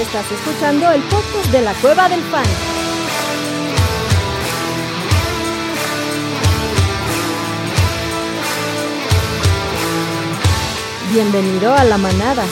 Estás escuchando el podcast de la Cueva del Fan. Bienvenido a la manada.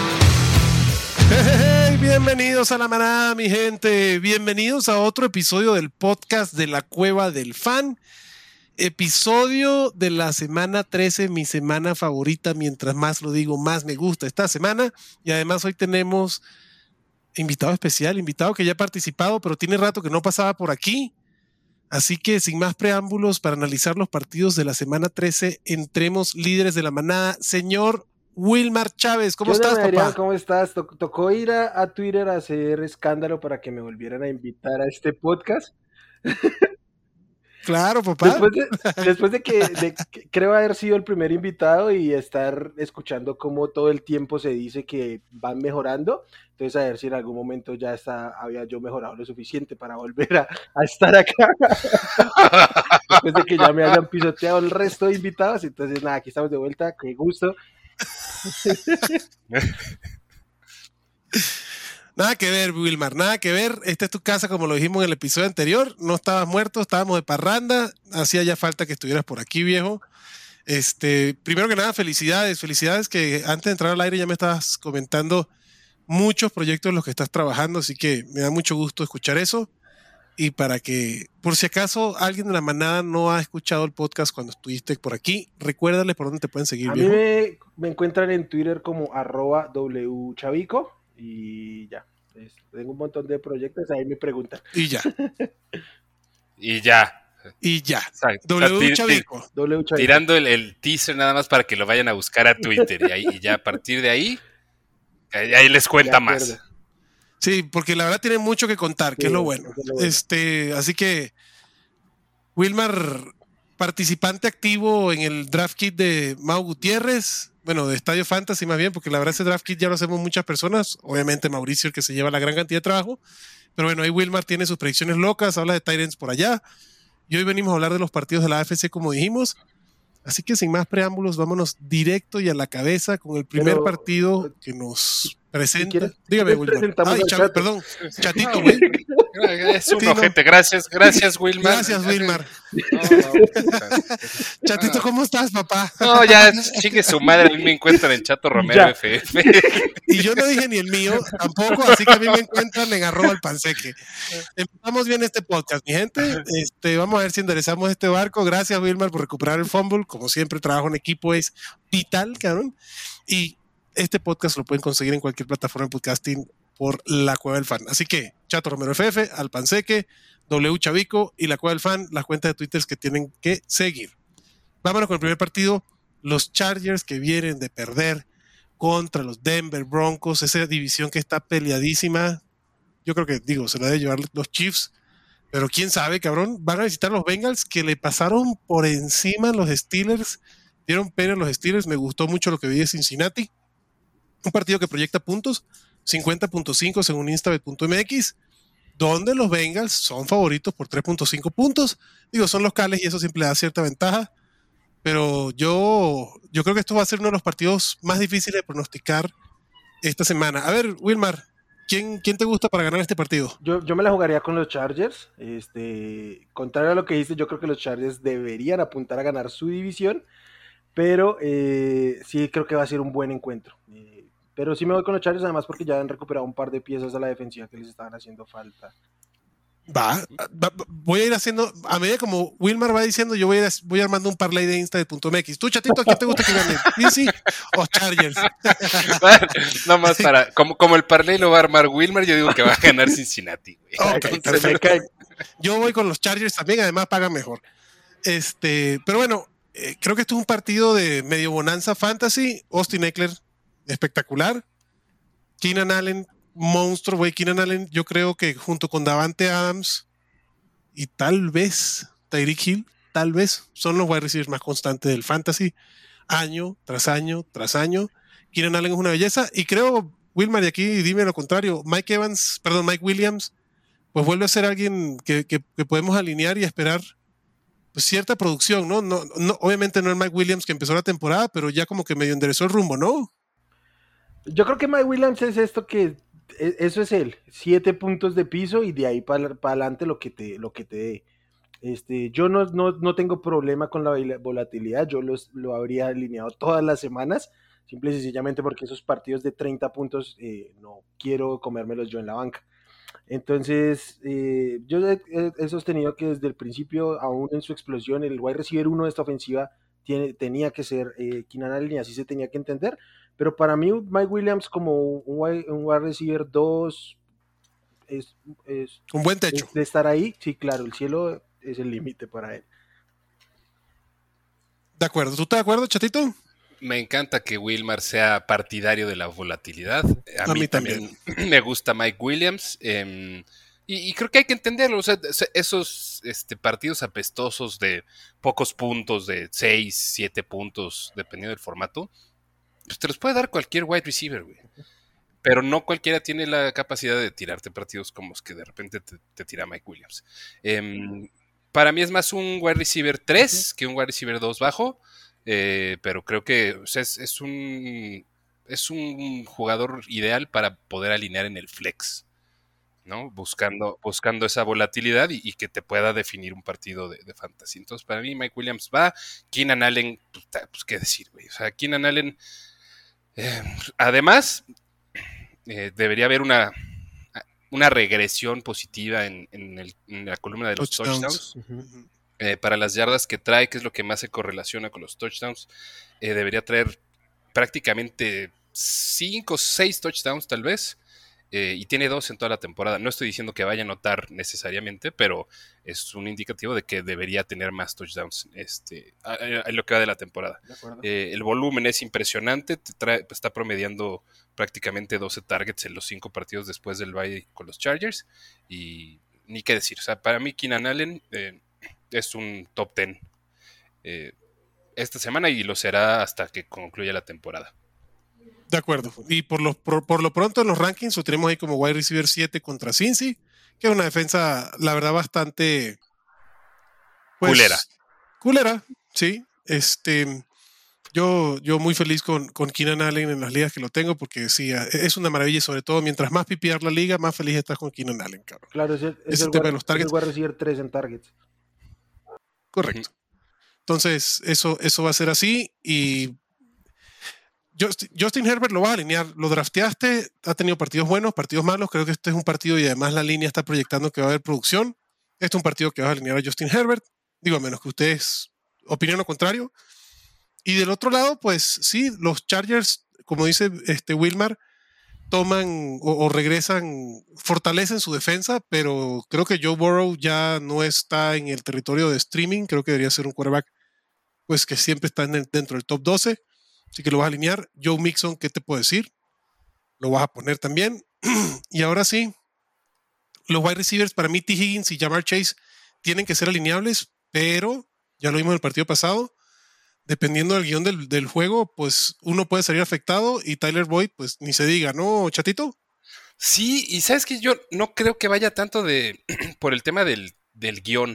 Hey, bienvenidos a la manada, mi gente. Bienvenidos a otro episodio del podcast de la Cueva del Fan. Episodio de la semana 13, mi semana favorita. Mientras más lo digo, más me gusta esta semana. Y además hoy tenemos invitado especial, invitado que ya ha participado, pero tiene rato que no pasaba por aquí. Así que sin más preámbulos, para analizar los partidos de la semana 13, entremos líderes de la manada. Señor Wilmar Chávez, ¿cómo estás, papá? ¿Cómo estás? Tocó ir a Twitter a hacer escándalo para que me volvieran a invitar a este podcast. Claro, papá. Después de que creo haber sido el primer invitado y estar escuchando cómo todo el tiempo se dice que van mejorando, entonces a ver si en algún momento ya había yo mejorado lo suficiente para volver a estar acá. Después de que ya me hayan pisoteado el resto de invitados, entonces nada, aquí estamos de vuelta, qué gusto. Nada que ver, Wilmar, nada que ver. Esta es tu casa, como lo dijimos en el episodio anterior. No estabas muerto, estábamos de parranda. Hacía ya falta que estuvieras por aquí, viejo. Primero que nada, felicidades que antes de entrar al aire ya me estabas comentando muchos proyectos en los que estás trabajando, así que me da mucho gusto escuchar eso. Y para que, por si acaso alguien de la manada no ha escuchado el podcast cuando estuviste por aquí, recuérdale por dónde te pueden seguir, viejo. A mí me encuentran en Twitter como @wchavico y ya. Tengo un montón de proyectos, ahí me preguntan. Y ya. Y ya. Chavico. Tirando el teaser nada más para que lo vayan a buscar a Twitter y ya a partir de ahí les cuenta más. Sí, porque la verdad tiene mucho que contar, que es lo bueno. Así que Wilmar, participante activo en el draft kit de Mau Gutiérrez, bueno, de Estadio Fantasy más bien, porque la verdad ese draft kit ya lo hacemos muchas personas, obviamente Mauricio el que se lleva la gran cantidad de trabajo, pero bueno, ahí Wilmar tiene sus predicciones locas, habla de tight ends por allá, y hoy venimos a hablar de los partidos de la AFC como dijimos, así que sin más preámbulos, vámonos directo y a la cabeza con el primer partido que nos presenta. Dígame, Wilmar. Perdón, Chatito, güey. Es un ojete, gracias Wilmar. Gracias, Wilmar. Chatito, ¿cómo estás, papá? No, ya chingue su madre, a mí me encuentran en Chato Romero FF. Y yo no dije ni el mío, tampoco, así que a mí me encuentran en @alpanseque. Empezamos bien este podcast, mi gente. Vamos a ver si enderezamos este barco. Gracias, Wilmar, por recuperar el fumble. Como siempre, trabajo en equipo es vital, cabrón. Y este podcast lo pueden conseguir en cualquier plataforma de podcasting por La Cueva del Fan. Así que, Chato Romero FF, Alpanseque, Chavico y La Cueva del Fan, las cuentas de Twitter que tienen que seguir. Vámonos con el primer partido. Los Chargers que vienen de perder contra los Denver Broncos, esa división que está peleadísima. Yo creo que, se la debe llevar los Chiefs, pero quién sabe, cabrón. Van a visitar los Bengals que le pasaron por encima a los Steelers, dieron pena a los Steelers. Me gustó mucho lo que vi de Cincinnati. Un partido que proyecta puntos, 50.5 según instabet.mx, donde los Bengals son favoritos por 3.5 puntos. Son locales y eso siempre le da cierta ventaja, pero yo creo que esto va a ser uno de los partidos más difíciles de pronosticar esta semana. A ver, Wilmar, ¿quién te gusta para ganar este partido? Yo me la jugaría con los Chargers. Contrario a lo que dices, yo creo que los Chargers deberían apuntar a ganar su división, pero sí creo que va a ser un buen encuentro. Pero sí me voy con los Chargers, además porque ya han recuperado un par de piezas a la defensiva que les estaban haciendo falta. Voy a ir haciendo, a medida como Wilmar va diciendo, yo voy armando un parlay de Insta.mx. Tú, Chatito, ¿a quién te gusta que gane? ¿DC o Chargers? No más como el parlay lo va a armar Wilmar, yo digo que va a ganar Cincinnati, güey. Okay, perfecto. Yo voy con los Chargers también, además pagan mejor. Pero bueno, creo que esto es un partido de medio bonanza fantasy. Austin Eckler, espectacular. Keenan Allen, monstruo, güey. Keenan Allen, yo creo que junto con Davante Adams y tal vez Tyreek Hill, tal vez son los wide receivers más constantes del fantasy, año tras año tras año. Keenan Allen es una belleza y creo, Wilmar, y aquí dime lo contrario, Mike Williams, pues vuelve a ser alguien que podemos alinear y esperar pues cierta producción, ¿no? No, obviamente no el Mike Williams que empezó la temporada, pero ya como que medio enderezó el rumbo, ¿no? Yo creo que Mike Williams es esto que Eso es él, 7 puntos de piso y de ahí para adelante lo que te dé. Yo no tengo problema con la volatilidad, yo lo habría alineado todas las semanas, simple y sencillamente porque esos partidos de 30 puntos no quiero comérmelos yo en la banca. Entonces, yo he sostenido que desde el principio, aún en su explosión, el wide receiver 1 de esta ofensiva tenía que ser Keenan Allen y así se tenía que entender. Pero para mí, Mike Williams como un wide receiver 2 es, es, Un buen techo. de estar ahí. Sí, claro, el cielo es el límite para él. De acuerdo. ¿Tú estás de acuerdo, Chatito? Me encanta que Wilmar sea partidario de la volatilidad. A mí también. Me gusta Mike Williams. Y creo que hay que entenderlo. O sea, esos partidos apestosos de pocos puntos, de 6, 7 puntos, dependiendo del formato, pues te los puede dar cualquier wide receiver, güey. Pero no cualquiera tiene la capacidad de tirarte partidos como los que de repente te tira Mike Williams. Para mí es más un wide receiver 3 que un wide receiver 2 bajo. Pero creo que o sea, es un jugador ideal para poder alinear en el flex, ¿no? Buscando esa volatilidad y que te pueda definir un partido de fantasy. Entonces, para mí, Mike Williams va. Keenan Allen, pues qué decir, güey. O sea, Keenan Allen, además, debería haber una regresión positiva en la columna de los touchdowns. Uh-huh. Para las yardas que trae, que es lo que más se correlaciona con los touchdowns, debería traer prácticamente 5 o 6 touchdowns tal vez, y tiene 2 en toda la temporada. No estoy diciendo que vaya a anotar necesariamente, pero es un indicativo de que debería tener más touchdowns en lo que va de la temporada. El volumen es impresionante, está promediando prácticamente 12 targets en los 5 partidos después del bye con los Chargers, y ni qué decir. O sea, para mí Keenan Allen es un top 10 esta semana y lo será hasta que concluya la temporada. De acuerdo. Y por lo pronto en los rankings lo tenemos ahí como wide receiver 7 contra Cincy, que es una defensa, la verdad, bastante pues, culera, sí. Yo muy feliz con Keenan Allen en las ligas que lo tengo, porque sí, es una maravilla, y sobre todo mientras más pipiar la liga, más feliz estás con Keenan Allen, cabrón. Claro, es el tema de los targets. Es el wide receiver 3 en targets. Correcto. Entonces, eso va a ser así. Y Justin Herbert lo vas a alinear. Lo drafteaste, ha tenido partidos buenos, partidos malos. Creo que este es un partido y además la línea está proyectando que va a haber producción. Este es un partido que vas a alinear a Justin Herbert. Digo, a menos que ustedes opinen lo contrario. Y del otro lado, pues sí, los Chargers, como dice Wilmar, toman o regresan, fortalecen su defensa, pero creo que Joe Burrow ya no está en el territorio de streaming. Creo que debería ser un quarterback pues que siempre está dentro del top 12, así que lo vas a alinear. Joe Mixon, ¿qué te puedo decir? Lo vas a poner también. Y ahora sí, los wide receivers, para mí T. Higgins y Ja'Marr Chase tienen que ser alineables, pero ya lo vimos en el partido pasado, dependiendo del guión del juego, pues uno puede salir afectado, y Tyler Boyd, pues ni se diga, ¿no, Chatito? Sí, y sabes que yo no creo que vaya tanto por el tema del guión.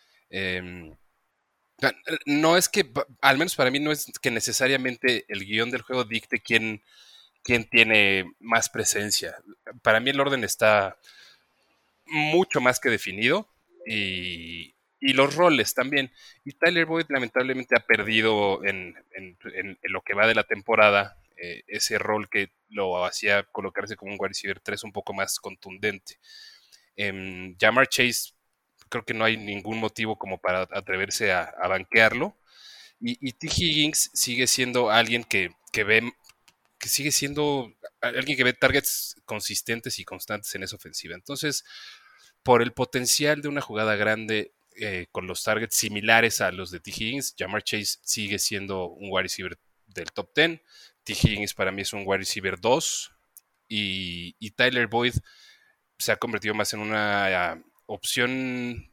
No es que, al menos para mí, no es que necesariamente el guión del juego dicte quién tiene más presencia. Para mí el orden está mucho más que definido, y los roles también. Y Tyler Boyd lamentablemente ha perdido en lo que va de la temporada ese rol que lo hacía colocarse como un wide receiver 3 un poco más contundente. Ja'Marr Chase, creo que no hay ningún motivo como para atreverse a banquearlo. Y T. Higgins sigue siendo alguien que sigue siendo alguien que ve targets consistentes y constantes en esa ofensiva. Entonces, por el potencial de una jugada grande con los targets similares a los de T. Higgins, Ja'Marr Chase sigue siendo un wide receiver del top 10. T. Higgins para mí es un wide receiver 2. Y Tyler Boyd se ha convertido más en una opción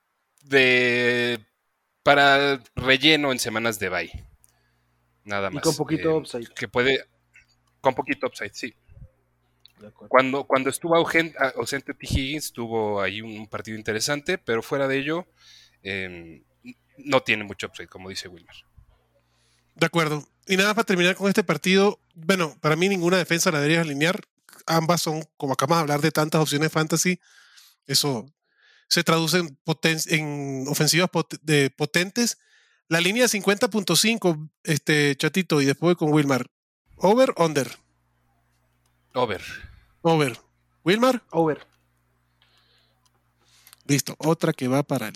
para relleno en semanas de bye. Nada más. Y con poquito upside. Con poquito upside, sí. Cuando estuvo ausente T. Higgins, tuvo ahí un partido interesante, pero fuera de ello, no tiene mucho upside, como dice Wilmer. De acuerdo. Y nada, para terminar con este partido, bueno, para mí ninguna defensa la deberías alinear. ambas son, como acabamos de hablar de tantas opciones fantasy, eso se traduce en ofensivas potentes. La línea 50.5, Chatito, y después con Wilmar. ¿Over, under? Over. Over. ¿Wilmar? Over. Listo, otra que va para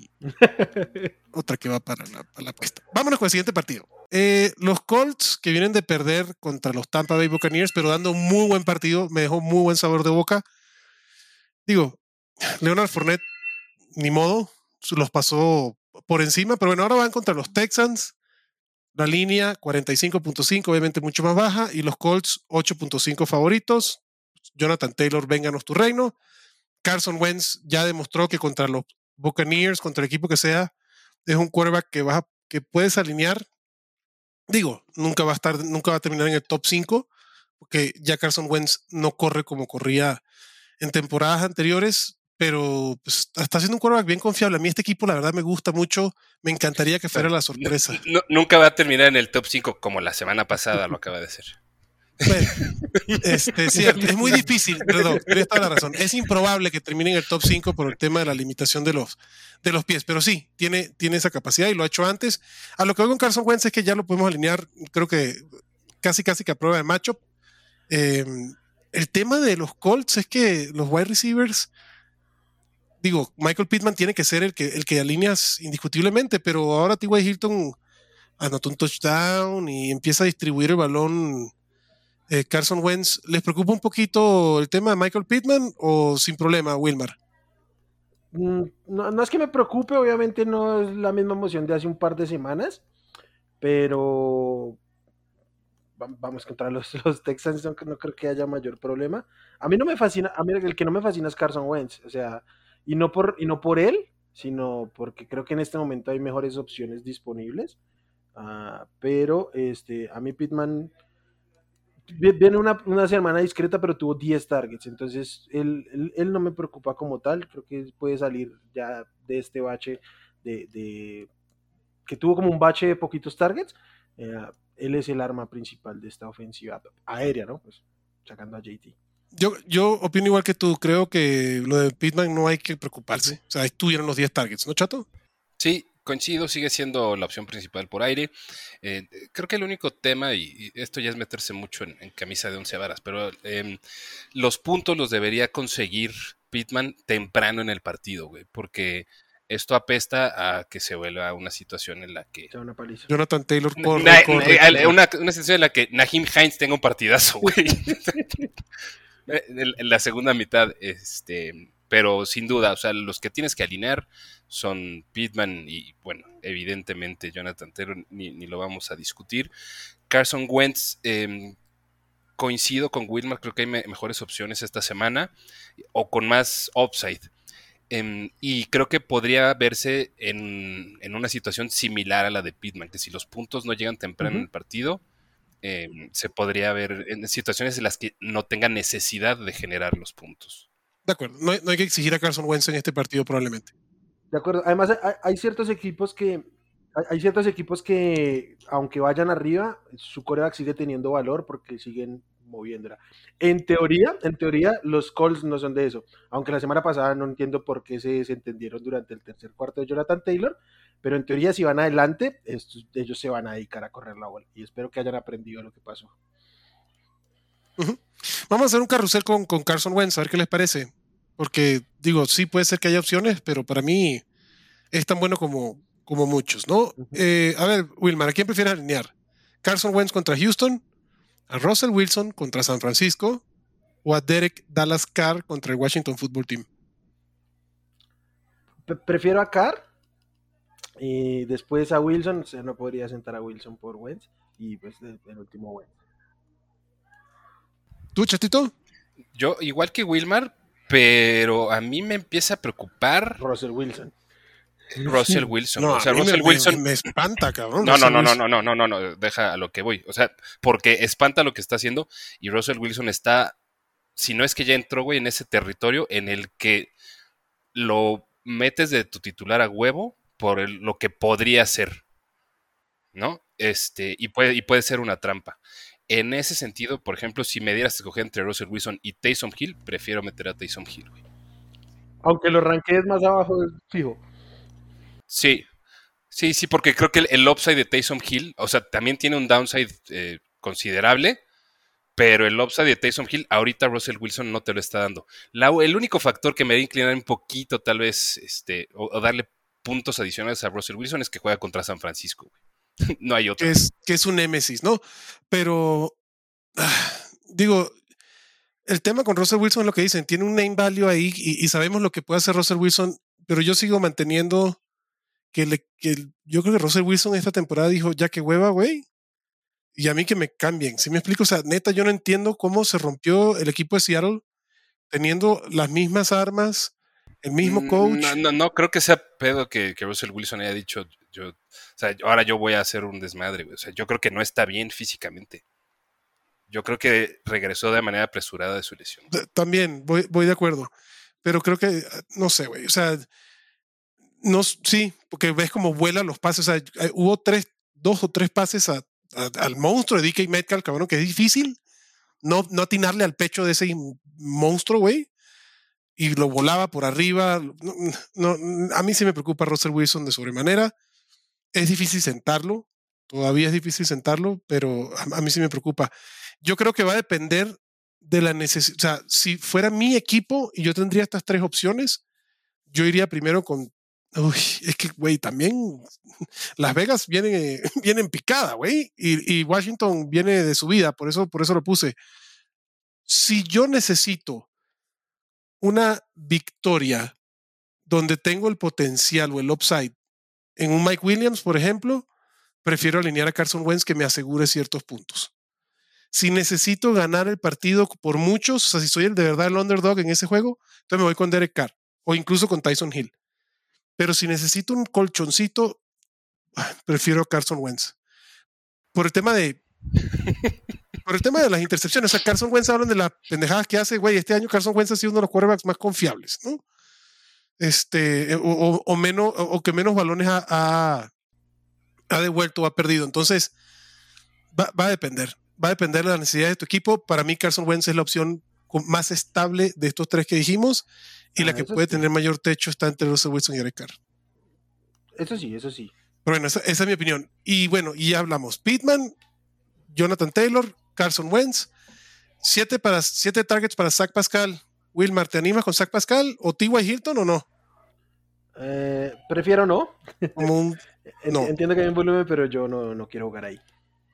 la apuesta. Vámonos con el siguiente partido. Los Colts, que vienen de perder contra los Tampa Bay Buccaneers, pero dando un muy buen partido, me dejó muy buen sabor de boca. Digo, Leonard Fournette, ni modo, los pasó por encima, pero bueno, ahora van contra los Texans. La línea 45.5, obviamente mucho más baja, y los Colts 8.5 favoritos. Jonathan Taylor, vénganos tu reino. Carson Wentz ya demostró que contra los Buccaneers, contra el equipo que sea, es un quarterback que puedes alinear. Digo, nunca va a terminar en el top 5, porque ya Carson Wentz no corre como corría en temporadas anteriores, pero pues, está siendo un quarterback bien confiable. A mí este equipo la verdad me gusta mucho, me encantaría que fuera la sorpresa. Nunca va a terminar en el top 5 como la semana pasada lo acaba de hacer. Bueno, cierto, es muy difícil, perdón, tienes toda la razón. Es improbable que termine en el top 5 por el tema de la limitación de los pies, pero sí, tiene esa capacidad y lo ha hecho antes. A lo que voy con Carson Wentz es que ya lo podemos alinear, creo que casi que a prueba de matchup. El tema de los Colts es que los wide receivers, digo, Michael Pittman tiene que ser el que alineas indiscutiblemente, pero ahora T.Y. Hilton anotó un touchdown y empieza a distribuir el balón. Carson Wentz, ¿les preocupa un poquito el tema de Michael Pittman o sin problema, Wilmar? No es que me preocupe, obviamente no es la misma emoción de hace un par de semanas, pero vamos contra los Texans, no creo que haya mayor problema. A mí no me fascina, a mí el que no me fascina es Carson Wentz, o sea, y no por él, sino porque creo que en este momento hay mejores opciones disponibles. Pero a mí Pittman viene una semana discreta, pero tuvo 10 targets, entonces él no me preocupa como tal. Creo que puede salir ya de este bache que tuvo como un bache de poquitos targets. Él es el arma principal de esta ofensiva aérea, ¿no? Pues sacando a JT. Yo opino igual que tú, creo que lo de Pittman no hay que preocuparse. O sea, estuvieron los 10 targets, ¿no, Chato? Sí, coincido, sigue siendo la opción principal por aire. Creo que el único tema, y esto ya es meterse mucho en camisa de 11 varas, pero los puntos los debería conseguir Pittman temprano en el partido, güey, porque esto apesta a que se vuelva una situación en la que Una paliza. Jonathan Taylor corre. Una situación en la que Naheem Hines tenga un partidazo, güey. En la segunda mitad, pero sin duda, o sea, los que tienes que alinear son Pittman y, bueno, evidentemente Jonathan Taylor, ni lo vamos a discutir. Carson Wentz, coincido con Wilmar, creo que hay mejores opciones esta semana, o con más upside. Y creo que podría verse en una situación similar a la de Pittman, que si los puntos no llegan temprano en el partido, se podría ver en situaciones en las que no tenga necesidad de generar los puntos. De acuerdo, no hay que exigir a Carson Wentz en este partido probablemente. De acuerdo, además hay ciertos equipos que aunque vayan arriba, su quarterback sigue teniendo valor porque siguen moviéndola. En teoría, los Colts no son de eso. Aunque la semana pasada no entiendo por qué se desentendieron durante el tercer cuarto de Jonathan Taylor, pero en teoría si van adelante, ellos se van a dedicar a correr la bola. Y espero que hayan aprendido lo que pasó. Uh-huh. Vamos a hacer un carrusel con Carson Wentz, a ver qué les parece. Porque, digo, sí puede ser que haya opciones, pero para mí es tan bueno como muchos, ¿no? Uh-huh. A ver, Wilmar, ¿a quién prefieres alinear? ¿Carson Wentz contra Houston? ¿A Russell Wilson contra San Francisco? ¿O a Derek Dallas Carr contra el Washington Football Team? Prefiero a Carr. Y después a Wilson, o sea, no podría sentar a Wilson por Wentz. Y pues el último Wentz. ¿Tú, Chatito? Yo, igual que Wilmar, pero a mí me empieza a preocupar Russell Wilson. No, o sea, Russell Wilson me espanta, cabrón. No, deja a lo que voy. O sea, porque espanta lo que está haciendo y Russell Wilson está, si no es que ya entró, güey, en ese territorio en el que lo metes de tu titular a huevo por lo que podría ser, ¿no? Y puede ser una trampa. en ese sentido, por ejemplo, si me dieras a escoger entre Russell Wilson y Taysom Hill, prefiero meter a Taysom Hill, güey. Aunque lo ranquees más abajo, es fijo. Sí, sí, porque creo que el upside de Taysom Hill, o sea, también tiene un downside considerable, pero el upside de Taysom Hill, ahorita Russell Wilson no te lo está dando. El único factor que me debe inclinar un poquito, tal vez, o darle puntos adicionales a Russell Wilson es que juega contra San Francisco, güey. No hay otro. Que es un némesis, ¿no? Pero, digo, el tema con Russell Wilson es lo que dicen, tiene un name value ahí y sabemos lo que puede hacer Russell Wilson, pero yo sigo manteniendo que yo creo que Russell Wilson esta temporada dijo, ya que hueva, güey, y a mí que me cambien. ¿Sí me explico? O sea, neta, yo no entiendo cómo se rompió el equipo de Seattle teniendo las mismas armas, el mismo coach. No creo que sea pedo que Russell Wilson haya dicho, o sea, ahora yo voy a hacer un desmadre, güey. O sea, yo creo que no está bien físicamente. Yo creo que regresó de manera apresurada de su lesión. También voy de acuerdo, pero creo que, no sé, güey, o sea, no, sí, porque ves cómo vuelan los pases, o sea, hubo 2 o 3 pases al monstruo de DK Metcalf, cabrón, que es difícil no atinarle al pecho de ese monstruo, güey, y lo volaba por arriba. A mí sí me preocupa Russell Wilson de sobremanera. Es difícil sentarlo, todavía es difícil sentarlo, pero a mí sí me preocupa. Yo creo que va a depender de la necesidad. O sea, si fuera mi equipo y yo tendría estas 3 opciones, yo iría primero con. Uy, es que, güey, también Las Vegas vienen picada, güey, y Washington viene de subida, por eso lo puse. Si yo necesito una victoria donde tengo el potencial o el upside en un Mike Williams, por ejemplo, prefiero alinear a Carson Wentz que me asegure ciertos puntos. Si necesito ganar el partido por muchos, o sea, si soy de verdad el underdog en ese juego, entonces me voy con Derek Carr o incluso con Tyson Hill. Pero si necesito un colchoncito, prefiero Carson Wentz. Por el tema de las intercepciones. O sea, Carson Wentz, hablan de las pendejadas que hace, güey. Este año Carson Wentz ha sido uno de los quarterbacks más confiables, ¿no? O menos, o que menos balones ha devuelto o ha perdido. Entonces, va a depender. Va a depender de la necesidad de tu equipo. Para mí, Carson Wentz es la opción más estable de estos 3 que dijimos, y la que puede tener mayor techo está entre Russell Wilson y Derek Carr. Eso sí. Pero bueno, esa es mi opinión. Y bueno, y ya hablamos. Pittman, Jonathan Taylor, Carson Wentz, 7 targets para Zach Pascal. Wilmar, ¿te animas con Zach Pascal o T.Y. Hilton o no? Prefiero no. No. Entiendo que hay un volumen, pero yo no quiero jugar ahí.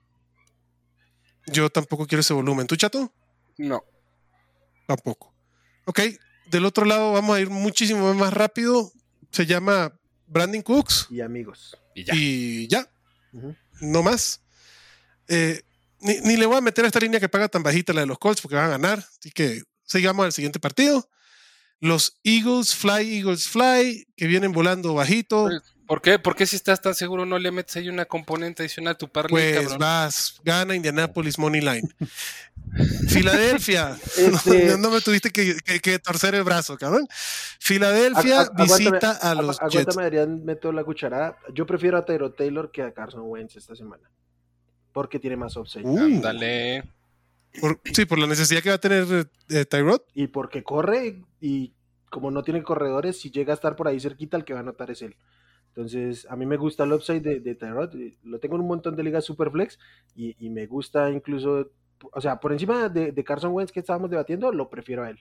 Yo tampoco quiero ese volumen. ¿Tú, Chato? No. Tampoco. Ok, del otro lado vamos a ir muchísimo más rápido. Se llama Brandon Cooks. Y amigos. Y ya. Uh-huh. No más. Ni le voy a meter a esta línea que paga tan bajita, la de los Colts, porque van a ganar. Así que sigamos al siguiente partido. Los Eagles Fly, que vienen volando bajito. ¿Por qué? ¿Por qué si estás tan seguro no le metes ahí una componente adicional a tu parlay, pues cabrón? Gana Indianapolis Money Line. Filadelfia. No me tuviste que torcer el brazo, cabrón. Filadelfia visita a los Jets. Aguántame, Adrián, meto la cucharada. Yo prefiero a Tyrod Taylor que a Carson Wentz esta semana. Porque tiene más upside. Ándale. Por la necesidad que va a tener Tyrod. Y porque corre, y como no tiene corredores, si llega a estar por ahí cerquita, el que va a anotar es él. Entonces, a mí me gusta el upside de Tyrod. Lo tengo en un montón de ligas Superflex y me gusta incluso, o sea, por encima de Carson Wentz que estábamos debatiendo, lo prefiero a él.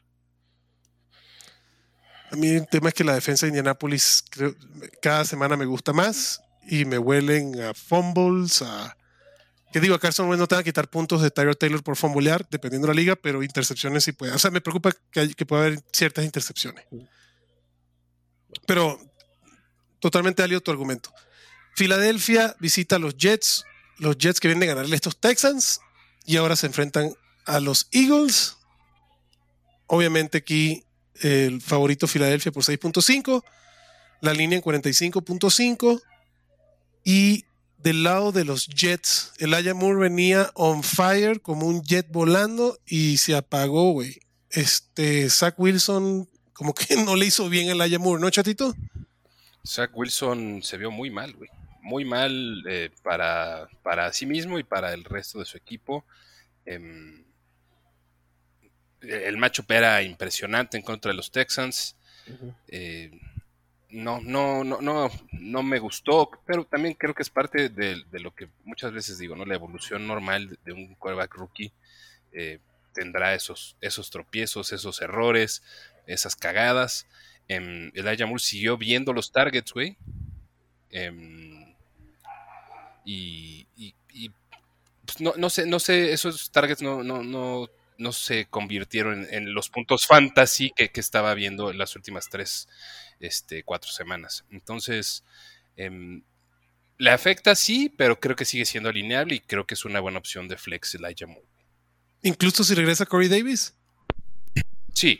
A mí el tema es que la defensa de Indianapolis cada semana me gusta más y me huelen a fumbles, a Carson Wentz no te va a quitar puntos de Tyrod Taylor por fumblear, dependiendo de la liga, pero intercepciones sí puede. O sea, me preocupa que pueda haber ciertas intercepciones. Pero totalmente válido tu argumento. Filadelfia visita a los Jets que vienen a ganarle a estos Texans y ahora se enfrentan a los Eagles. Obviamente aquí el favorito Filadelfia por 6.5, la línea en 45.5, y del lado de los Jets, Elijah Moore venía on fire como un jet volando y se apagó, güey. Zach Wilson como que no le hizo bien a Elijah Moore, ¿no, Chatito? Zach Wilson se vio muy mal, güey. Muy mal para sí mismo y para el resto de su equipo. El matchup era impresionante en contra de los Texans. Ujú. No me gustó, pero también creo que es parte de lo que muchas veces digo, ¿no? La evolución normal de un quarterback rookie tendrá esos tropiezos, esos errores, esas cagadas. Elijah Moore siguió viendo los targets, güey. Y pues no sé, esos targets no se convirtieron en los puntos fantasy que estaba viendo en las últimas 4 semanas. Entonces, le afecta, sí, pero creo que sigue siendo alineable y creo que es una buena opción de flex Elijah Moore. Incluso si regresa Corey Davis. Sí,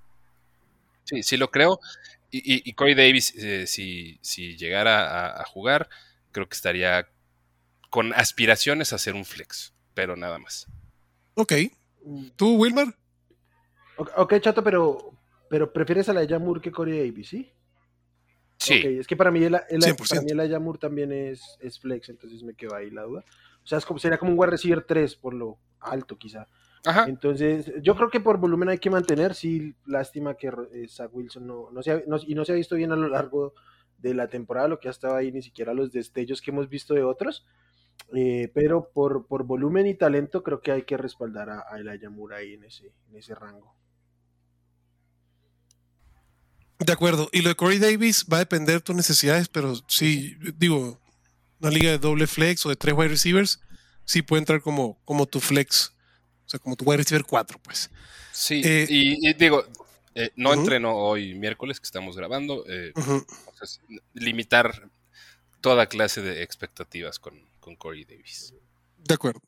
lo creo. Y Corey Davis, si llegara a jugar, creo que estaría con aspiraciones a ser un flex, pero nada más. Ok. ¿Tú, Wilmar? Ok, Chato, pero prefieres a Elijah Moore que Corey Davis, ¿sí? Sí. Ok, es que para mí para 100%. mí Elijah Moore también es flex, entonces me quedó ahí la duda. O sea, sería como un wide receiver 3 por lo alto quizá. Ajá. Entonces, yo creo que por volumen hay que mantener, sí, lástima que Zach Wilson no se ha visto bien a lo largo de la temporada, lo que ha estado ahí, ni siquiera los destellos que hemos visto de otros, pero por volumen y talento creo que hay que respaldar a Elijah Moore ahí en ese rango. De acuerdo. Y lo de Corey Davis va a depender de tus necesidades, pero sí, digo, una liga de doble flex o de 3 wide receivers, sí puede entrar como tu flex. O sea, como tu wide receiver 4, pues. Sí, y digo, no Uh-huh. entreno hoy miércoles que estamos grabando. Uh-huh. Entonces, limitar toda clase de expectativas con Corey Davis. De acuerdo.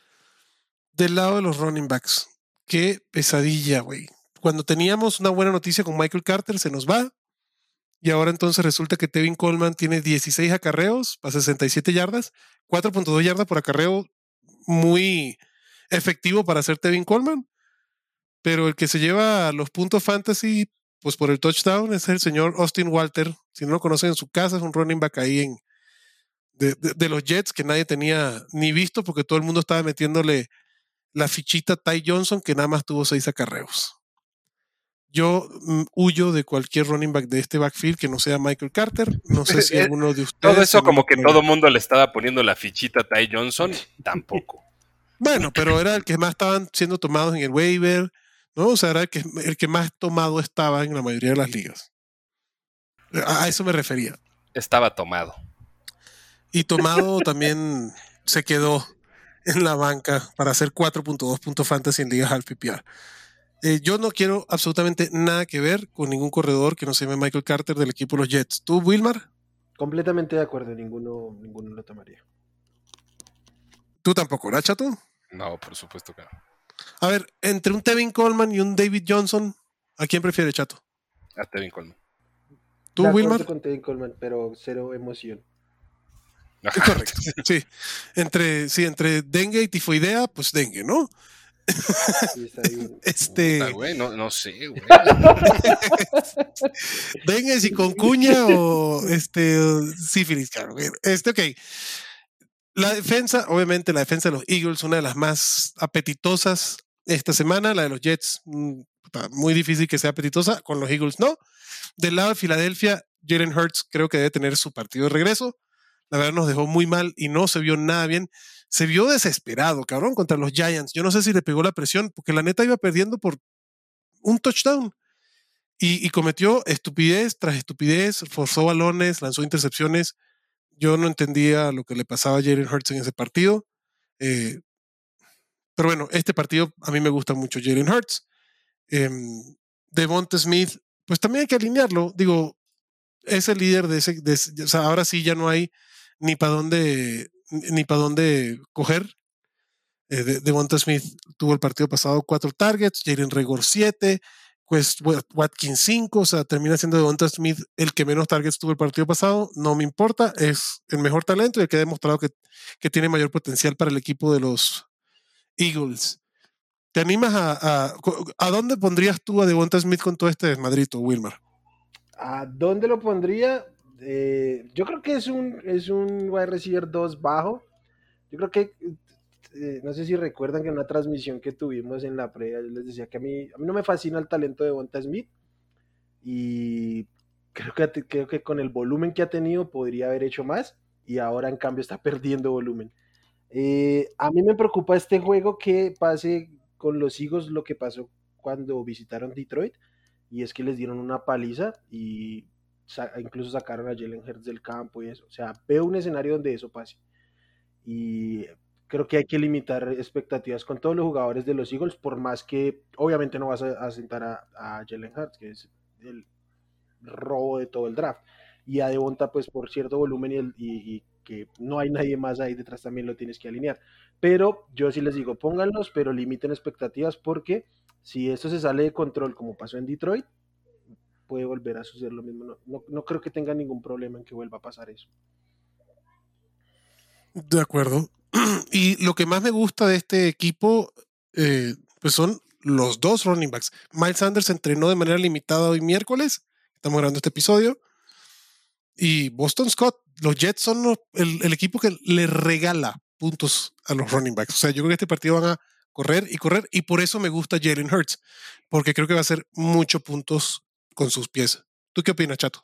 Del lado de los running backs, qué pesadilla, güey. Cuando teníamos una buena noticia con Michael Carter, se nos va. Y ahora entonces resulta que Tevin Coleman tiene 16 acarreos para 67 yardas, 4.2 yardas por acarreo, muy efectivo para hacer Tevin Coleman. Pero el que se lleva los puntos fantasy, pues por el touchdown, es el señor Austin Walter. Si no lo conocen en su casa, es un running back ahí de los Jets que nadie tenía ni visto porque todo el mundo estaba metiéndole la fichita Ty Johnson, que nada más tuvo 6 acarreos. Yo huyo de cualquier running back de este backfield que no sea Michael Carter. No sé si alguno de ustedes... Todo eso como que todo el mundo le estaba poniendo la fichita a Ty Johnson, tampoco. Bueno, pero era el que más estaban siendo tomados en el waiver, ¿no? O sea, era el que más tomado estaba en la mayoría de las ligas. A eso me refería. Estaba tomado. Y tomado también se quedó en la banca para hacer 4.2 puntos fantasy en ligas al PPR. Yo no quiero absolutamente nada que ver con ningún corredor que no se llame Michael Carter del equipo de los Jets. ¿Tú, Wilmar? Completamente de acuerdo, ninguno lo tomaría. ¿Tú tampoco, ¿verdad, Chato? No, por supuesto que no. A ver, entre un Tevin Coleman y un David Johnson, ¿a quién prefiere, Chato? A Tevin Coleman. ¿Tú, de acuerdo Wilmar? Con Tevin Coleman, pero cero emoción. Ajá. Correcto, sí. Entre dengue y tifoidea, pues dengue, ¿no? Sí, está bien. Puta, güey, no sé, güey. Dengue si con cuña o sífilis, claro. Ok. La defensa, obviamente la defensa de los Eagles, una de las más apetitosas esta semana, la de los Jets, muy difícil que sea apetitosa, con los Eagles no. Del lado de Filadelfia, Jalen Hurts creo que debe tener su partido de regreso. La verdad nos dejó muy mal y no se vio nada bien. Se vio desesperado, cabrón, contra los Giants. Yo no sé si le pegó la presión, porque la neta iba perdiendo por un touchdown. Y cometió estupidez tras estupidez, forzó balones, lanzó intercepciones. Yo no entendía lo que le pasaba a Jalen Hurts en ese partido. Pero bueno, este partido a mí me gusta mucho Jalen Hurts. Devonta Smith, pues también hay que alinearlo. Digo, es el líder de ese, o sea, ahora sí ya no hay ni para dónde coger. Devonta Smith tuvo el partido pasado 4 targets, Jalen Reagor 7, pues Watkins 5, o sea, termina siendo Devonta Smith el que menos targets tuvo el partido pasado. No me importa, es el mejor talento y el que ha demostrado que tiene mayor potencial para el equipo de los Eagles. ¿Te animas a dónde pondrías tú a Devonta Smith con todo este desmadrito, Wilmar? ¿A dónde lo pondría? Yo creo que es un wide receiver 2 bajo. Yo creo que no sé si recuerdan que en una transmisión que tuvimos en la previa, yo les decía que a mí no me fascina el talento de Devonta Smith y creo que con el volumen que ha tenido podría haber hecho más y ahora en cambio está perdiendo volumen. A mí me preocupa este juego que pase con los Eagles lo que pasó cuando visitaron Detroit y es que les dieron una paliza y incluso sacaron a Jalen Hurts del campo y eso. O sea, veo un escenario donde eso pase. Y creo que hay que limitar expectativas con todos los jugadores de los Eagles, por más que obviamente no vas a sentar a Jalen Hurts, que es el robo de todo el draft. Y a Devonta, pues por cierto volumen y que no hay nadie más ahí detrás, también lo tienes que alinear. Pero yo sí les digo, pónganlos, pero limiten expectativas porque si esto se sale de control como pasó en Detroit, puede volver a suceder lo mismo. No creo que tenga ningún problema en que vuelva a pasar eso. De acuerdo. Y lo que más me gusta de este equipo, pues son los dos running backs. Miles Sanders entrenó de manera limitada hoy miércoles. Estamos grabando este episodio. Y Boston Scott, los Jets son el equipo que le regala puntos a los running backs. O sea, yo creo que este partido van a correr y correr. Y por eso me gusta Jalen Hurts. Porque creo que va a hacer muchos puntos con sus pies. ¿Tú qué opinas, Chato?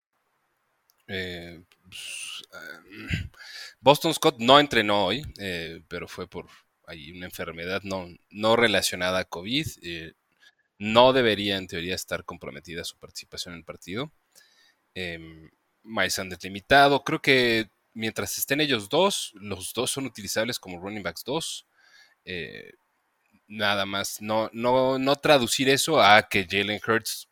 Boston Scott no entrenó hoy, pero fue por ahí una enfermedad no relacionada a COVID. No debería, en teoría, estar comprometida su participación en el partido. Miles Sanders limitado. Creo que mientras estén ellos dos, los dos son utilizables como running backs 2. Nada más, no traducir eso a que Jalen Hurts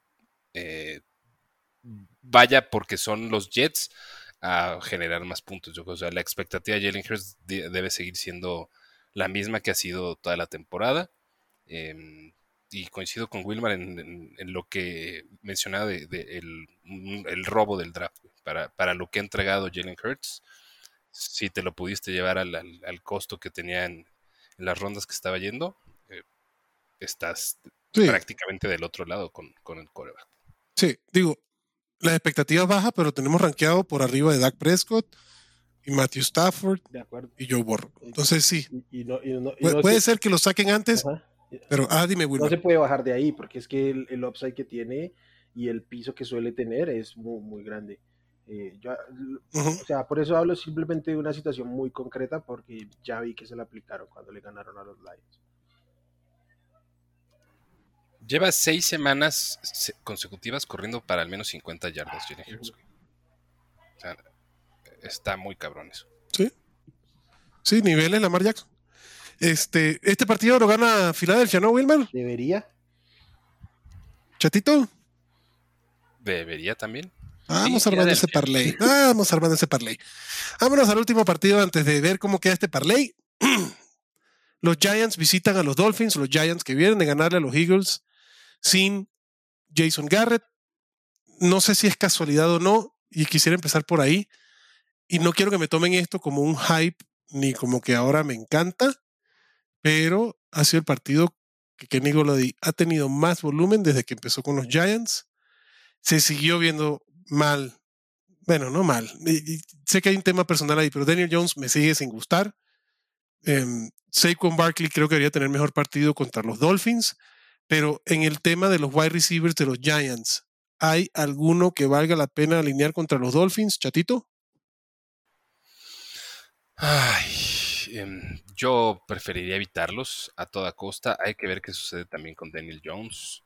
vaya porque son los Jets a generar más puntos. Yo creo, o sea, la expectativa de Jalen Hurts debe seguir siendo la misma que ha sido toda la temporada. Y coincido con Wilmar en lo que mencionaba de el robo del draft. Para lo que ha entregado Jalen Hurts, si te lo pudiste llevar al costo que tenía en las rondas que estaba yendo, estás prácticamente del otro lado con el quarterback. Sí, digo, las expectativas bajas, pero tenemos rankeado por arriba de Dak Prescott y Matthew Stafford y Joe Burrow. Entonces sí, puede ser que lo saquen antes, pero dime, Wilmar. No se puede bajar de ahí porque es que el upside que tiene y el piso que suele tener es muy, muy grande. O sea, por eso hablo simplemente de una situación muy concreta porque ya vi que se la aplicaron cuando le ganaron a los Lions. Lleva 6 semanas consecutivas corriendo para al menos 50 yardas, Jalen Hurts. O sea, está muy cabrón eso. Sí, niveles Lamar Jackson. Este partido lo gana Filadelfia, ¿no, Wilmar? ¿Debería? ¿Chatito? Debería también. Vamos armando ese parlay. Vámonos al último partido antes de ver cómo queda este parlay. Los Giants visitan a los Dolphins, los Giants que vienen de ganarle a los Eagles sin Jason Garrett. No sé si es casualidad o no, y quisiera empezar por ahí. Y no quiero que me tomen esto como un hype, ni como que ahora me encanta, pero ha sido el partido que Kenny Golladay ha tenido más volumen desde que empezó con los Giants. Se siguió viendo mal. Bueno, no mal. Sé que hay un tema personal ahí, pero Daniel Jones me sigue sin gustar. Saquon Barkley creo que debería tener mejor partido contra los Dolphins, pero en el tema de los wide receivers de los Giants, ¿hay alguno que valga la pena alinear contra los Dolphins, Chatito? Yo preferiría evitarlos a toda costa. Hay que ver qué sucede también con Daniel Jones.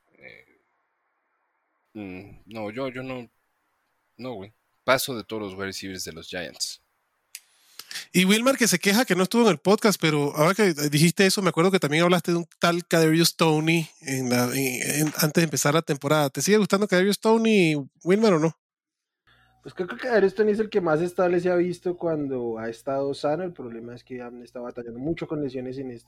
No, yo no, güey. Paso de todos los wide receivers de los Giants. Y Wilmar, que se queja que no estuvo en el podcast, pero ahora que dijiste eso, me acuerdo que también hablaste de un tal Kadarius Toney antes de empezar la temporada. ¿Te sigue gustando Kadarius Toney, Wilmar, o no? Pues creo que Kadarius Toney es el que más estable se ha visto cuando ha estado sano. El problema es que han estado batallando mucho con lesiones en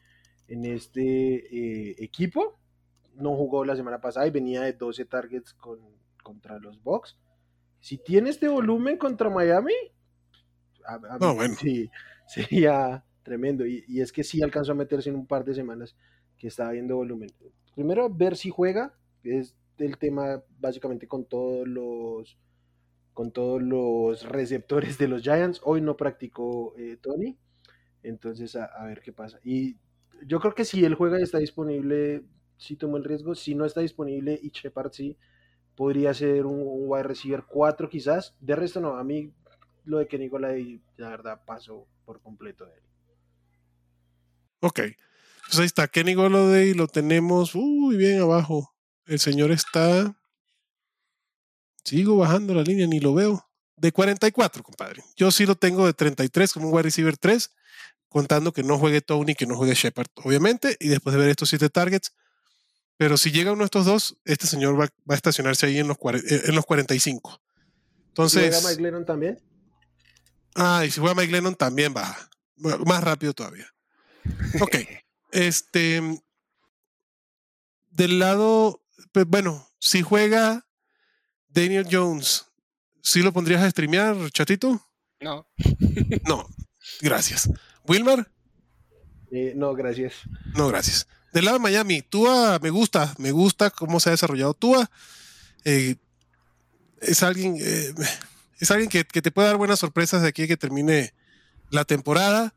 este equipo. No jugó la semana pasada y venía de 12 targets contra los Bucs. Si tiene este volumen contra Miami, bueno. Sí, sería tremendo. Y es que sí alcanzó a meterse en un par de semanas que estaba viendo volumen. Primero, ver si juega. Es el tema básicamente con todos los receptores de los Giants. Hoy no practicó Toney, Entonces, a ver qué pasa. Y yo creo que si él juega y está disponible, sí tomo el riesgo. Si no está disponible y Shepard sí, podría ser un wide receiver 4 quizás. De resto no, a mí lo de Kenny Golladay, la verdad, paso por completo de él. Ok, pues ahí está, Kenny Golladay lo tenemos bien abajo. El señor está... Sigo bajando la línea, ni lo veo. De 44, compadre. Yo sí lo tengo de 33 como un wide receiver 3, contando que no juegue Tony, que no juegue Shepard, obviamente, y después de ver estos 7 targets. Pero si llega uno de estos dos, este señor va a estacionarse ahí en los 45. Entonces... ¿Juega Mike Lennon también? Y si juega Mike Lennon también baja. Más rápido todavía. Ok. Del lado... Pues, bueno, si juega Daniel Jones, ¿sí lo pondrías a streamear, chatito? No. No, gracias. ¿Wilmar? No, gracias. No, gracias. Del lado de Miami, Tua me gusta cómo se ha desarrollado Tua. Es alguien que te puede dar buenas sorpresas de aquí a que termine la temporada.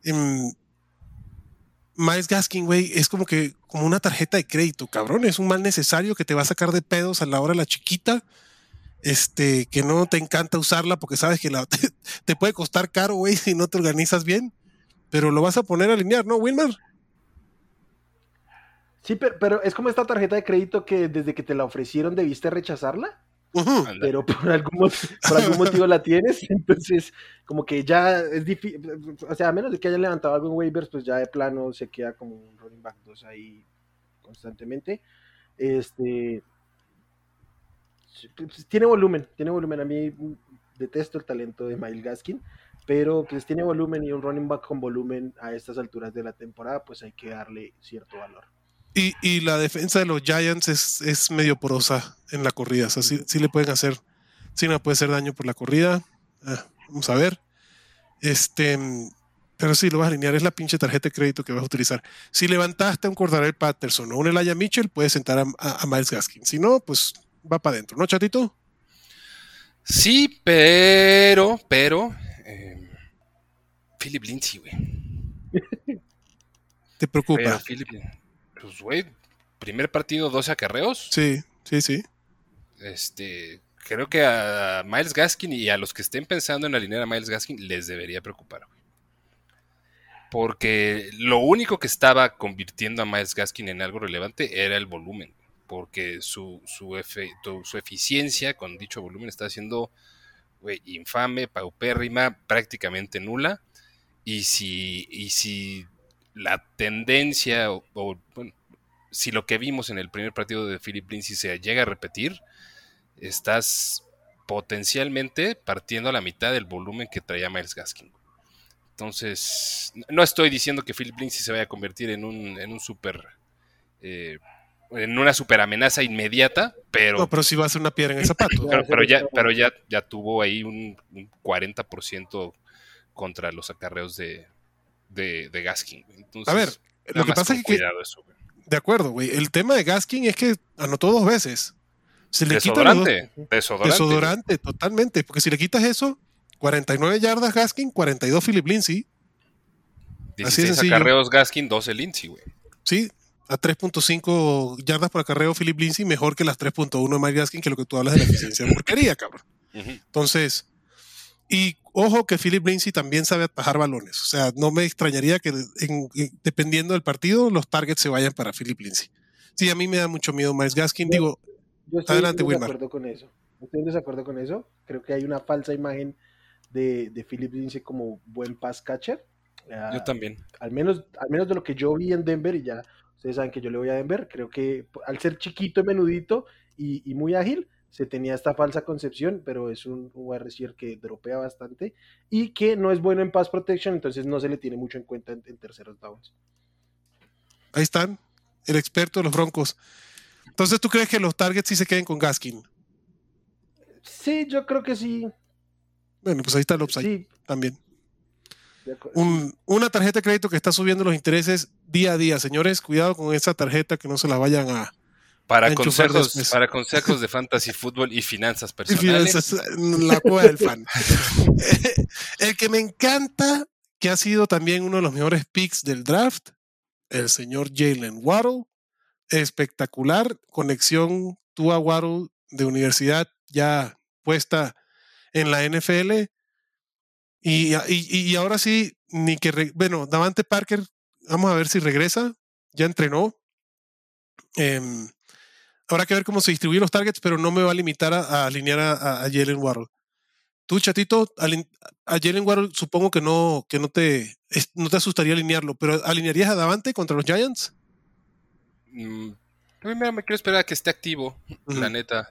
Myles Gaskin, güey, es como una tarjeta de crédito, cabrón. Es un mal necesario que te va a sacar de pedos a la hora de la chiquita. Que no te encanta usarla porque sabes que te puede costar caro, güey, si no te organizas bien. Pero lo vas a poner a alinear, ¿no, Wilmar? Sí, pero es como esta tarjeta de crédito que desde que te la ofrecieron debiste rechazarla. Uh-huh. Pero por algún motivo la tienes, entonces como que ya es difícil, o sea, a menos de que hayan levantado algo en waivers, pues ya de plano se queda como un running back 2 ahí constantemente. Tiene volumen, a mí detesto el talento de Myles Gaskin, pero pues tiene volumen, y un running back con volumen a estas alturas de la temporada, pues hay que darle cierto valor. Y la defensa de los Giants es medio porosa en la corrida. O sea, sí le pueden hacer, sí no puede hacer daño por la corrida. Vamos a ver. Pero sí, lo vas a alinear. Es la pinche tarjeta de crédito que vas a utilizar. Si levantaste a un Cordarrelle Patterson o un Elijah Mitchell, puedes sentar a Myles Gaskin. Si no, pues va para adentro, ¿no, chatito? Sí, pero Philip Lindsay, güey. ¿Te preocupa? Pues, güey, primer partido, 12 acarreos. Sí. Creo que a Myles Gaskin y a los que estén pensando en alinear a Myles Gaskin les debería preocupar, güey. Porque lo único que estaba convirtiendo a Myles Gaskin en algo relevante era el volumen. Porque su eficiencia con dicho volumen está siendo, güey, infame, paupérrima, prácticamente nula. Y si la tendencia bueno, si lo que vimos en el primer partido de Philip Lindsay se llega a repetir, estás potencialmente partiendo a la mitad del volumen que traía Myles Gaskin. Entonces, no estoy diciendo que Philip Lindsay se vaya a convertir en un super en una super amenaza inmediata, pero... No, pero sí va a ser una piedra en el zapato. pero ya tuvo ahí un 40% contra los acarreos de Gaskin. Entonces, a ver, lo que pasa es que... Eso, de acuerdo, güey. El tema de Gaskin es que anotó 2 veces. Se le desodorante, totalmente. Porque si le quitas eso, 49 yardas Gaskin, 42 Philip Lindsay. 16 acarreos Gaskin, 12 Lindsay, güey. Sí, a 3.5 yardas por acarreo Philip Lindsay, mejor que las 3.1 de Myles Gaskin, que lo que tú hablas de la eficiencia de porquería, cabrón. Entonces, y ojo que Philip Lindsay también sabe atajar balones. O sea, no me extrañaría que dependiendo del partido, los targets se vayan para Philip Lindsay. Sí, a mí me da mucho miedo Myles Gaskin. Yo estoy adelante, Wilmar. Estoy en desacuerdo con eso. Creo que hay una falsa imagen de Philip Lindsay como buen pass catcher. Yo también. Al menos de lo que yo vi en Denver, y ya ustedes saben que yo le voy a Denver, creo que al ser chiquito, menudito y muy ágil, se tenía esta falsa concepción, pero es un wide receiver que dropea bastante y que no es bueno en pass protection, entonces no se le tiene mucho en cuenta en terceros downs. Ahí están, el experto de los Broncos. Entonces, ¿tú crees que los targets sí se queden con Gaskin? Sí, yo creo que sí. Bueno, pues ahí está el upside también. Una tarjeta de crédito que está subiendo los intereses día a día, señores. Cuidado con esa tarjeta, que no se la vayan a... Para consejos de fantasy fútbol y finanzas personales. La cueva del fan. El que me encanta que ha sido también uno de los mejores picks del draft, el señor Jalen Waddle. Espectacular, conexión Tua Waddle de universidad ya puesta en la NFL. Y ahora sí, bueno, Davante Parker, vamos a ver si regresa, ya entrenó. Habrá que ver cómo se distribuyen los targets, pero no me va a limitar a alinear a Jalen Waddle. Tú, Chatito, a Jalen Waddle supongo que no te asustaría alinearlo, pero ¿alinearías a Davante contra los Giants? Primero me quiero esperar a que esté activo, la neta.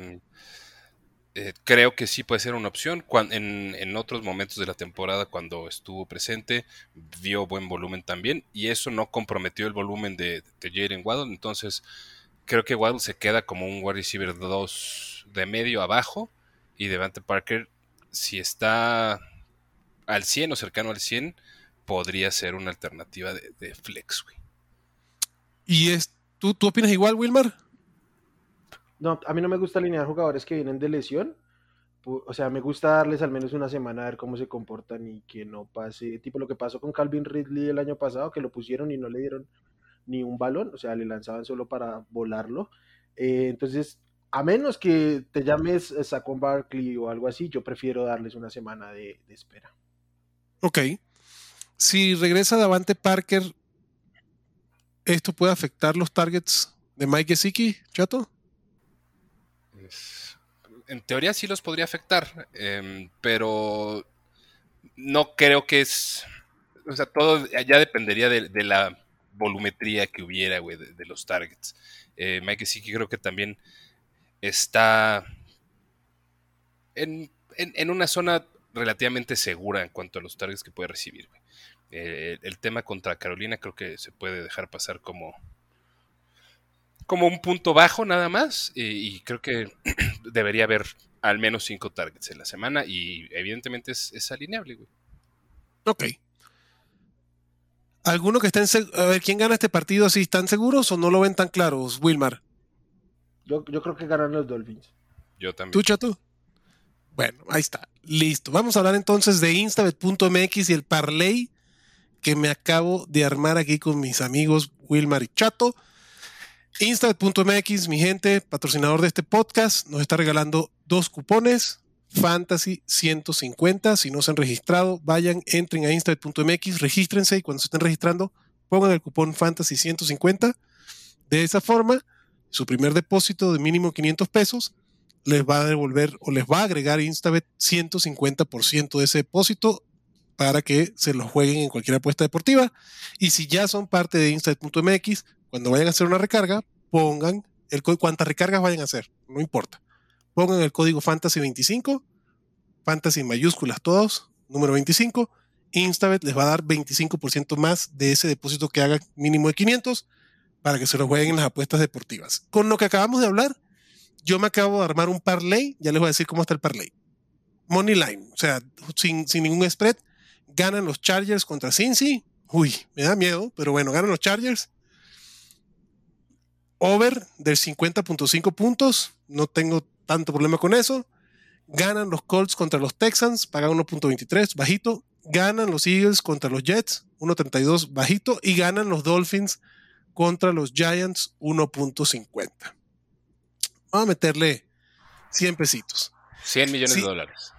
Creo que sí puede ser una opción. En otros momentos de la temporada, cuando estuvo presente, vio buen volumen también, y eso no comprometió el volumen de Jalen Waddle. Entonces, creo que Waddle se queda como un wide receiver 2 de medio abajo, y Devante Parker, si está al 100 o cercano al 100, podría ser una alternativa de flex, güey. ¿Y tú opinas igual, Wilmar? No, a mí no me gusta alinear jugadores que vienen de lesión. O sea, me gusta darles al menos una semana a ver cómo se comportan y que no pase, tipo lo que pasó con Calvin Ridley el año pasado, que lo pusieron y no le dieron ni un balón, o sea, le lanzaban solo para volarlo. Entonces, a menos que te llames Saquon Barkley o algo así, yo prefiero darles una semana de espera. Ok. Si regresa Davante Parker, ¿esto puede afectar los targets de Mike Gesicki, Chato? En teoría sí los podría afectar, pero no creo que es... O sea, todo ya dependería de la volumetría que hubiera, güey, de los targets. Mike Gesicki creo que también está en una zona relativamente segura en cuanto a los targets que puede recibir, güey. El tema contra Carolina creo que se puede dejar pasar como un punto bajo nada más, y creo que debería haber al menos 5 targets en la semana, y evidentemente es alineable, güey. Ok. ¿Alguno que estén a ver, quién gana este partido así? ¿Están seguros o no lo ven tan claros, Wilmar? Yo creo que ganan los Dolphins. Yo también. ¿Tú, Chato? Bueno, ahí está. Listo. Vamos a hablar entonces de instabet.mx y el parlay que me acabo de armar aquí con mis amigos Wilmar y Chato. Instabet.mx, mi gente, patrocinador de este podcast, nos está regalando 2 cupones, Fantasy 150. Si no se han registrado, vayan, entren a instabet.mx, regístrense y cuando se estén registrando, pongan el cupón Fantasy 150. De esa forma, su primer depósito de mínimo 500 pesos les va a devolver o les va a agregar Instabet 150% de ese depósito para que se lo jueguen en cualquier apuesta deportiva. Y si ya son parte de Instabet.mx, cuando vayan a hacer una recarga, pongan el código, cuántas recargas vayan a hacer, no importa. Pongan el código Fantasy25, Fantasy en mayúsculas todos, número 25. Instabet les va a dar 25% más de ese depósito que hagan mínimo de 500 para que se lo jueguen en las apuestas deportivas. Con lo que acabamos de hablar, yo me acabo de armar un parlay, ya les voy a decir cómo está el parlay. Money line, o sea, sin ningún spread, ganan los Chargers contra Cincy. Uy, me da miedo, pero bueno, ganan los Chargers. Over del 50.5 puntos, no tengo tanto problema con eso. Ganan los Colts contra los Texans, pagan 1.23, bajito. Ganan los Eagles contra los Jets, 1.32, bajito. Y ganan los Dolphins contra los Giants, 1.50. Vamos a meterle 100 pesitos. 100 millones de dólares.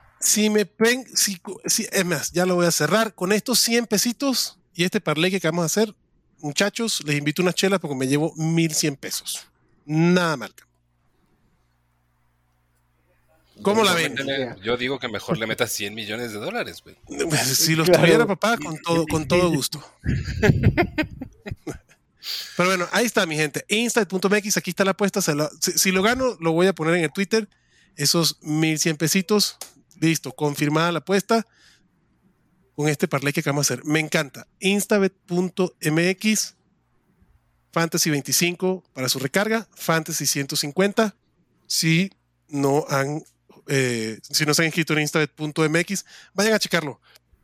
Es más, ya lo voy a cerrar. Con estos 100 pesitos y este parlay que acabamos de hacer, muchachos, les invito unas chelas porque me llevo 1,100 pesos. Nada mal. ¿Cómo la ven? Yo digo que mejor le metas 100 millones de dólares, güey. Si los tuviera, papá, con todo gusto. Pero bueno, ahí está, mi gente. Instabet.mx, aquí está la apuesta. Si lo gano, lo voy a poner en el Twitter. Esos 1,100 pesitos. Listo, confirmada la apuesta con este parlay que acabamos de hacer. Me encanta. Instabet.mx, Fantasy 25 para su recarga, Fantasy 150. Si no se han inscrito en Instabet.mx, vayan a checarlo.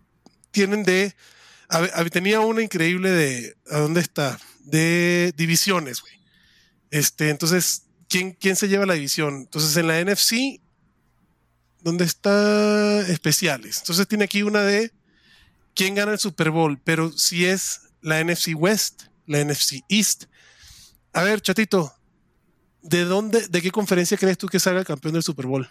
Tenía una increíble ¿a dónde está? De divisiones, güey. Entonces, ¿quién se lleva la división? Entonces, en la NFC, ¿dónde está especiales? Entonces tiene aquí una de quién gana el Super Bowl, pero si es la NFC West, la NFC East. A ver, Chatito, ¿de qué conferencia crees tú que salga el campeón del Super Bowl?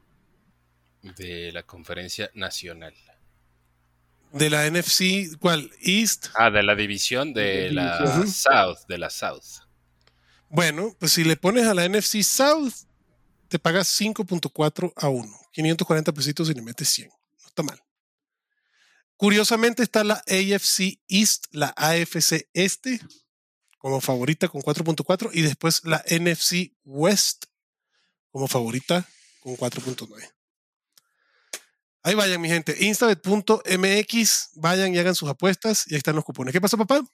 De la conferencia nacional. De la NFC, ¿cuál? East. De la división de la South, de la South. Bueno, pues si le pones a la NFC South, te pagas 5.4-1, 540 pesitos y le metes 100. No está mal. Curiosamente está la AFC East, la AFC Este, como favorita con 4.4, y después la NFC West como favorita con 4.9. Ahí vayan, mi gente. Instabet.mx, vayan y hagan sus apuestas y ahí están los cupones. ¿Qué pasó, papá?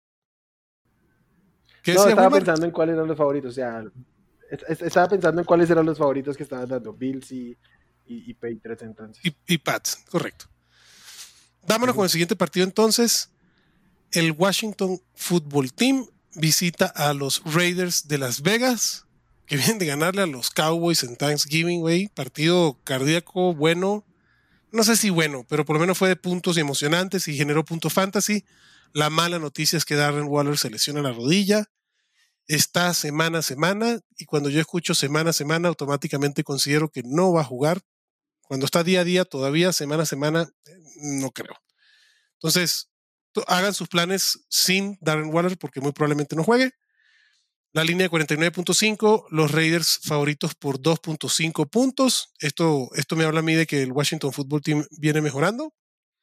¿Qué no, estaba pensando en cuáles eran los favoritos. O sea, estaba pensando en cuáles eran los favoritos que estaban dando Bills y Patriots entonces. Y Pats, correcto. Vámonos con el siguiente partido entonces. El Washington Football Team visita a los Raiders de Las Vegas, que vienen de ganarle a los Cowboys en Thanksgiving, güey. Partido cardíaco, bueno. No sé si bueno, pero por lo menos fue de puntos y emocionantes y generó puntos fantasy. La mala noticia es que Darren Waller se lesiona la rodilla. Está semana a semana, y cuando yo escucho semana a semana, automáticamente considero que no va a jugar. Cuando está día a día, todavía semana a semana, no creo. Entonces, hagan sus planes sin Darren Waller porque muy probablemente no juegue. La línea de 49.5, los Raiders favoritos por 2.5 puntos. Esto me habla a mí de que el Washington Football Team viene mejorando.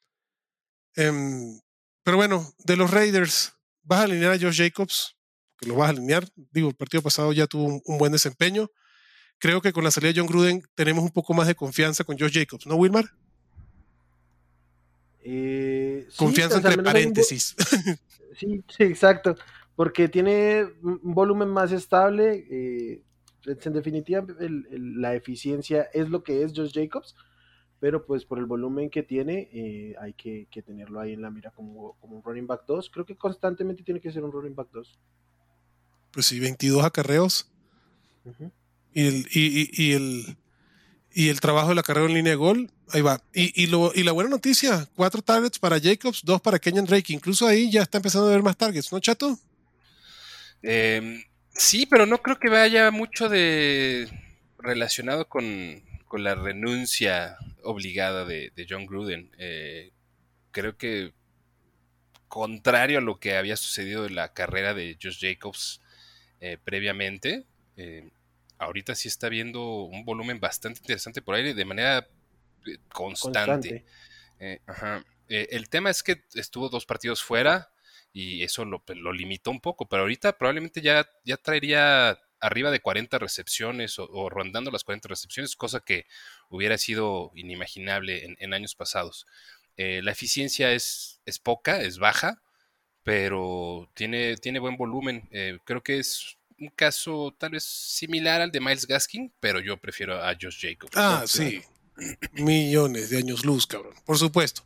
Pero bueno, de los Raiders, ¿vas a alinear a Josh Jacobs? Que lo vas a alinear. Digo, el partido pasado ya tuvo un buen desempeño. Creo que con la salida de John Gruden tenemos un poco más de confianza con Josh Jacobs, ¿no, Wilmar? Confianza sí, entre paréntesis. Sí, exacto. Porque tiene un volumen más estable. En definitiva, la eficiencia es lo que es Josh Jacobs, pero pues por el volumen que tiene, hay que tenerlo ahí en la mira como un running back 2. Creo que constantemente tiene que ser un running back 2. Pues sí, 22 acarreos. Uh-huh. Y el trabajo de la carrera en línea de gol, ahí va. Y la buena noticia, 4 targets para Jacobs, 2 para Kenyan Drake. Incluso ahí ya está empezando a ver más targets, ¿no, Chato? Sí, pero no creo que vaya mucho de relacionado con la renuncia obligada de John Gruden. Creo que contrario a lo que había sucedido en la carrera de Josh Jacobs previamente, ahorita sí está viendo un volumen bastante interesante por aire de manera constante. El tema es que estuvo 2 partidos fuera y eso lo limitó un poco, pero ahorita probablemente ya traería arriba de 40 recepciones o rondando las 40 recepciones, cosa que hubiera sido inimaginable en años pasados. La eficiencia es poca, es baja, pero tiene buen volumen. Creo que es un caso tal vez similar al de Myles Gaskin, pero yo prefiero a Josh Jacobs. Ah, sí. Millones de años luz, cabrón. Por supuesto.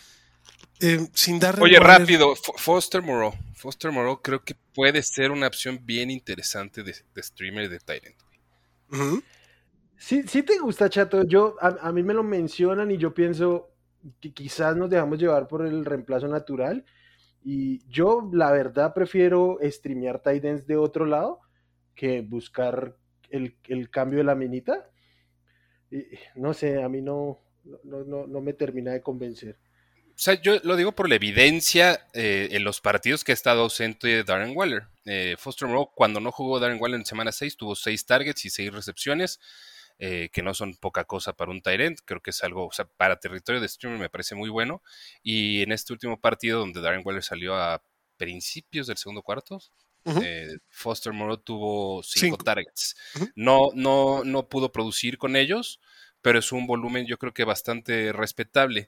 Sin darle. Oye, rápido, Foster Moreau creo que puede ser una opción bien interesante de streamer de tight end. Uh-huh. Sí te gusta, Chato. A mí me lo mencionan y yo pienso que quizás nos dejamos llevar por el reemplazo natural. Y yo, la verdad, prefiero streamear tight ends de otro lado que buscar el cambio de la minita. Y, no sé, a mí no me termina de convencer. O sea, yo lo digo por la evidencia en los partidos que ha estado ausente Darren Waller. Foster Moreau, cuando no jugó Darren Waller en semana 6, tuvo 6 targets y 6 recepciones, que no son poca cosa para un tight end. Creo que es algo, o sea, para territorio de streamer me parece muy bueno. Y en este último partido, donde Darren Waller salió a principios del segundo cuarto, uh-huh. Foster Moreau tuvo 5 targets. Uh-huh. No pudo producir con ellos, pero es un volumen yo creo que bastante respetable.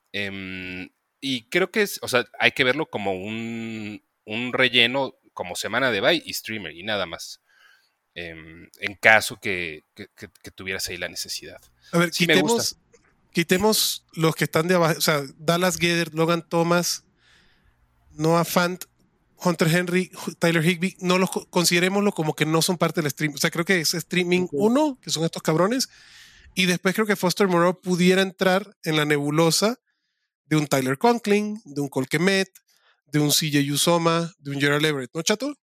Y creo que o sea, hay que verlo como un relleno, como semana de bye y streamer y nada más. En caso que tuvieras ahí la necesidad. A ver, sí, quitemos los que están de abajo, o sea, Dallas Goedert, Logan Thomas, Noah Fant, Hunter Henry, Tyler Higbee, no los considerémoslo como que no son parte del stream. O sea, creo que es streaming 1, que son estos cabrones, y después creo que Foster Moreau pudiera entrar en la nebulosa de un Tyler Conklin, de un Cole Kmet, de un CJ Uzomah, de un Gerald Everett, ¿no, Chato?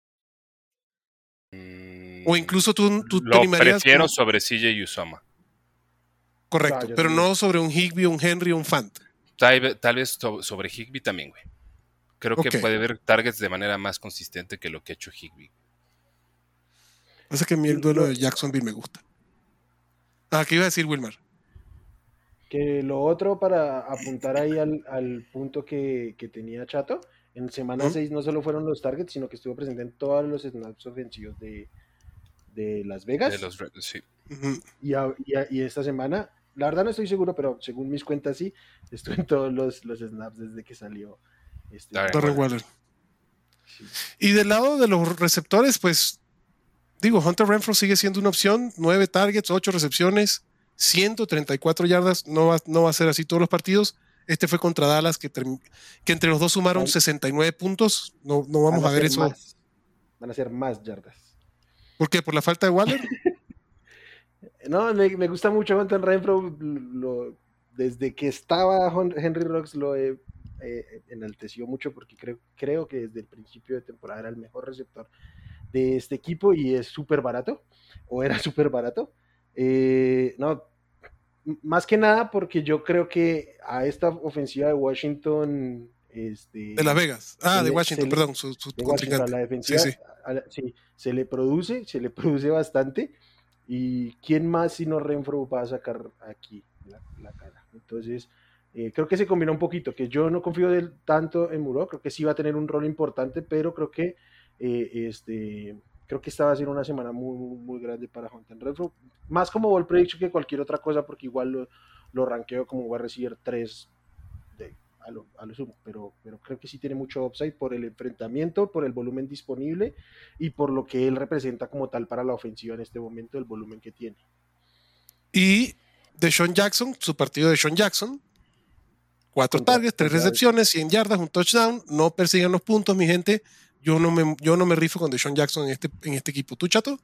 O incluso tú te Lo animarías prefiero con... sobre CJ Uzomah. Correcto, yo pero también. no sobre un Higbee, un Henry, un Fant. Tal vez sobre Higbee también, güey. Creo que Ok. puede ver targets de manera más consistente que lo que ha hecho Higbee. Pasa que a mí el duelo de Jacksonville me gusta. ¿Qué iba a decir Wilmar? Que lo otro para apuntar ahí al punto que tenía Chato, en semana 6 no solo fueron los targets, sino que estuvo presente en todos los snaps ofensivos de Las Vegas. De los Raiders, sí. Uh-huh. Y esta semana, la verdad no estoy seguro, pero según mis cuentas sí, estuve en todos los snaps desde que salió Darren Waller. Sí. Y del lado de los receptores, pues, digo, Hunter Renfrow sigue siendo una opción, 9 targets, 8 recepciones, 134 yardas, no va a ser así todos los partidos. Este fue contra Dallas, que entre los dos sumaron 69 puntos. No vamos a ver eso. Van a ser más yardas. ¿Por qué? ¿Por la falta de Waller? No, me gusta mucho Hunter Renfrow. Desde que estaba Henry Ruggs lo enalteció mucho porque creo que desde el principio de temporada era el mejor receptor de este equipo y es súper barato, o era súper barato. No, más que nada porque yo creo que a esta ofensiva de Washington... de Las Vegas. De Washington, perdón, su de contrincante. Washington, a la defensiva, Sí. Sí, se le produce bastante. ¿Y quién más sino Renfrow va a sacar aquí la cara? Entonces, creo que se combina un poquito, que yo no confío tanto en Muro, creo que sí va a tener un rol importante, pero creo que esta va a ser una semana muy, muy grande para Hunter Renfrow, más como ball prediction que cualquier otra cosa, porque igual lo rankeo como va a recibir 3 a lo sumo, pero creo que sí tiene mucho upside por el enfrentamiento, por el volumen disponible y por lo que él representa como tal para la ofensiva en este momento, el volumen que tiene. Y DeSean Jackson, su partido de DeSean Jackson, 4 targets, 3 recepciones, 100 yardas, un touchdown. No persigan los puntos, mi gente. Yo no me rifo con DeSean Jackson en este equipo. ¿Tú, Chato?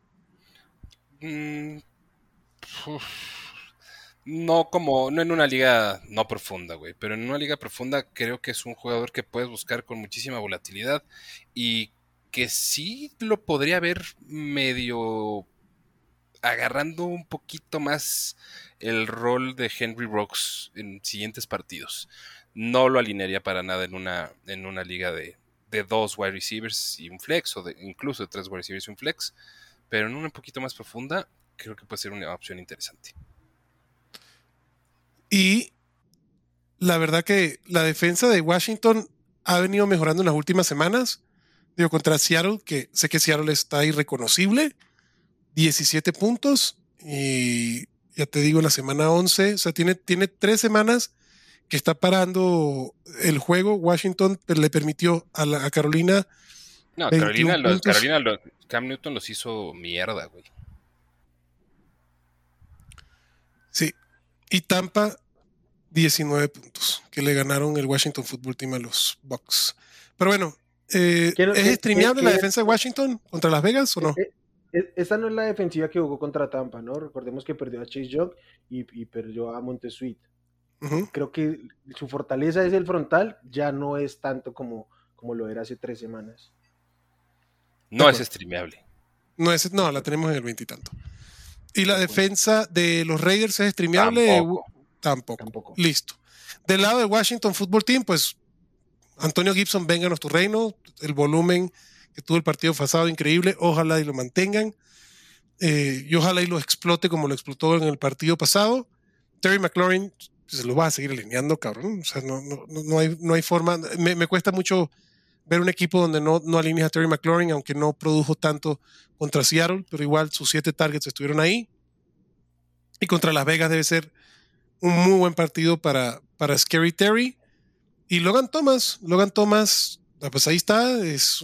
No en una liga no profunda, güey, pero en una liga profunda creo que es un jugador que puedes buscar con muchísima volatilidad y que sí lo podría ver medio agarrando un poquito más el rol de Henry Ruggs en siguientes partidos. No lo alinearía para nada en una liga de 2 wide receivers y un flex, o incluso de 3 wide receivers y un flex, pero en una un poquito más profunda creo que puede ser una opción interesante. Y la verdad que la defensa de Washington ha venido mejorando en las últimas semanas. Digo, contra Seattle, que sé que Seattle está irreconocible, 17 puntos. Y ya te digo, la semana 11, o sea, tiene 3 semanas que está parando el juego. Washington le permitió a Carolina. No, Cam Newton los hizo mierda, güey. Sí. Y Tampa, 19 puntos, que le ganaron el Washington Football Team a los Bucks. Pero bueno, ¿es streameable la defensa de Washington contra Las Vegas o no? Esta no es la defensiva que jugó contra Tampa, ¿no? Recordemos que perdió a Chase Young y perdió a Montez Sweat. Uh-huh. Creo que su fortaleza es el frontal, ya no es tanto como lo era hace 3 semanas. No es streameable. No, la tenemos en el 20 y tanto. ¿Y la defensa de los Raiders es streameable? Tampoco. Listo. Del lado de Washington Football Team, pues Antonio Gibson, vénganos tu reino. El volumen que tuvo el partido pasado, increíble. Ojalá y lo mantengan. Y ojalá y lo explote como lo explotó en el partido pasado. Terry McLaurin se lo va a seguir alineando, cabrón. O sea, no hay forma. Me cuesta mucho ver un equipo donde no alineas a Terry McLaurin, aunque no produjo tanto contra Seattle, pero igual sus 7 targets estuvieron ahí. Y contra Las Vegas debe ser un muy buen partido para Scary Terry. Y Logan Thomas, pues ahí está, es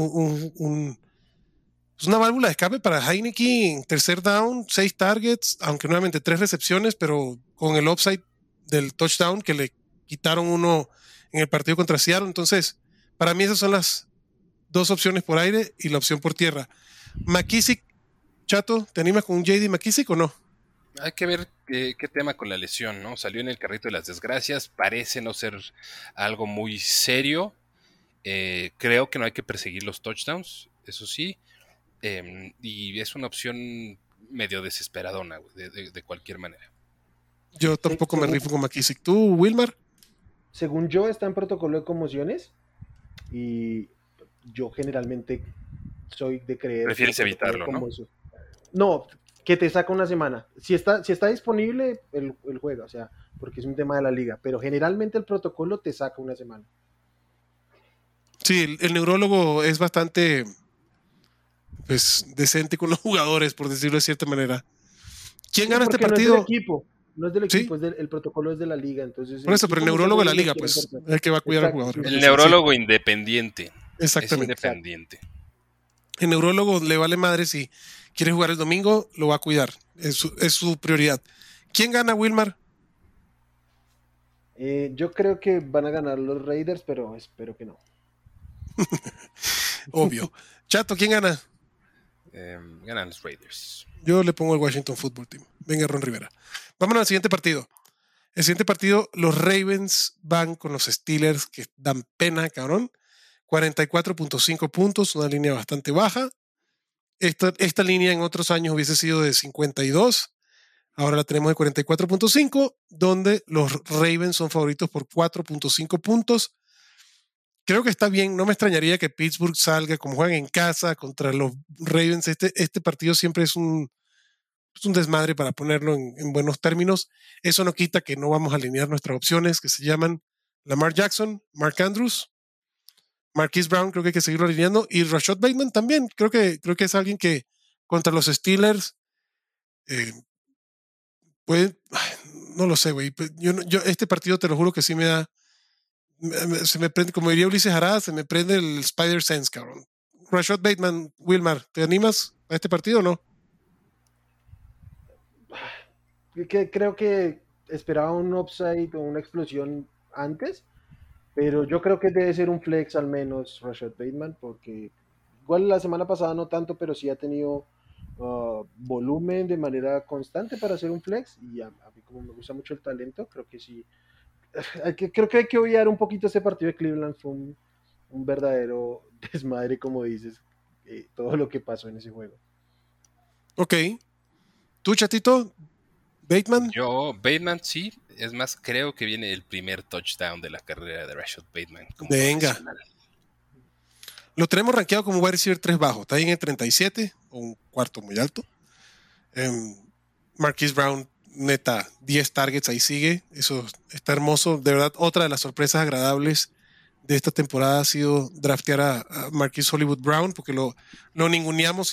es una válvula de escape para Heineke en tercer down, 6 targets, aunque nuevamente 3 recepciones, pero con el upside del touchdown que le quitaron uno en el partido contra Seattle. Entonces, para mí esas son las 2 opciones por aire y la opción por tierra. McKissick, Chato, ¿te animas con un JD McKissick o no? Hay que ver qué tema con la lesión, ¿no? Salió en el carrito de las desgracias, parece no ser algo muy serio. Creo que no hay que perseguir los touchdowns, eso sí. Y es una opción medio desesperadona, güey, de cualquier manera. Yo tampoco me rifo con McKissick. ¿Tú, Wilmar? Según yo, está en protocolo de conmociones y yo generalmente soy de creer Prefieres que el protocolo de evitarlo, ¿no? conmoción- No, que te saca una semana. Si está disponible, el juega, o sea, porque es un tema de la liga, pero generalmente el protocolo te saca una semana. Sí, el neurólogo es bastante pues decente con los jugadores, por decirlo de cierta manera. ¿Quién Sí, gana este porque partido? no es del Sí, equipo, el protocolo es de la liga, entonces por el eso, pero el equipo muchas neurólogo de la veces lo liga, quiere pues, forzar. es el que va a cuidar al Exacto, jugador. sí, El sí. neurólogo independiente. Exactamente. Es independiente. El neurólogo le vale madre si quiere jugar el domingo, lo va a cuidar. Es su prioridad. ¿Quién gana, Wilmar? Yo creo que van a ganar los Raiders, pero espero que no. Obvio. Chato, ¿quién gana? Ganan los Raiders. Yo le pongo el Washington Football Team. Venga, Ron Rivera. Vámonos al siguiente partido. El siguiente partido, los Ravens van con los Steelers, que dan pena, cabrón. 44.5 puntos, una línea bastante baja. Esta línea en otros años hubiese sido de 52. Ahora la tenemos de 44.5, donde los Ravens son favoritos por 4.5 puntos. Creo que está bien. No me extrañaría que Pittsburgh salga como juegan en casa contra los Ravens. Este partido siempre es un desmadre para ponerlo en buenos términos. Eso no quita que no vamos a alinear nuestras opciones que se llaman Lamar Jackson, Mark Andrews, Marquise Brown, creo que hay que seguirlo alineando, y Rashad Bateman también. Creo que es alguien que contra los Steelers puede, no lo sé, güey. Yo este partido te lo juro que sí me da, se me prende, como diría Ulises Arada, se me prende el Spider Sense, cabrón. Rashad Bateman, Wilmar, ¿te animas a este partido o no? Creo que esperaba un upside o una explosión antes, pero yo creo que debe ser un flex al menos Rashad Bateman, porque igual la semana pasada no tanto, pero sí ha tenido volumen de manera constante para hacer un flex, y a mí como me gusta mucho el talento, creo que sí. Creo que hay que obviar un poquito este partido de Cleveland, fue un verdadero desmadre, como dices, todo lo que pasó en ese juego. Ok. ¿Tú, Chatito? ¿Bateman? Yo, Bateman sí. Es más, creo que viene el primer touchdown de la carrera de Rashad Bateman. Como Venga. profesional. Lo tenemos rankeado como wide receiver 3 bajo. Está ahí en el 37, o un cuarto muy alto. Marquise Brown, neta, 10 targets, ahí sigue. Eso está hermoso. De verdad, otra de las sorpresas agradables de esta temporada ha sido draftear a Marquise Hollywood Brown, porque lo ninguneamos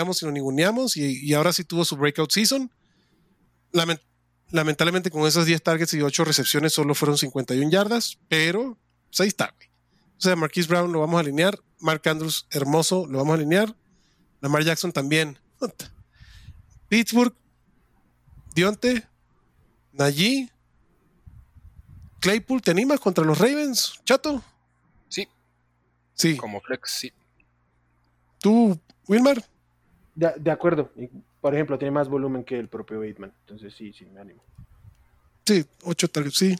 y ahora sí tuvo su breakout season. Lamentablemente con esas 10 targets y 8 recepciones solo fueron 51 yardas, pero pues ahí está. O sea, Marquise Brown lo vamos a alinear, Mark Andrews, hermoso, lo vamos a alinear, Lamar Jackson también. Pittsburgh, Dionte, Najee, Claypool, ¿te animas contra los Ravens, Chato? Sí, Sí. como flex, sí. ¿Tú, Wilmar? De acuerdo. Por ejemplo, tiene más volumen que el propio Bateman. Entonces sí, me animo. Sí, 8 targets, sí.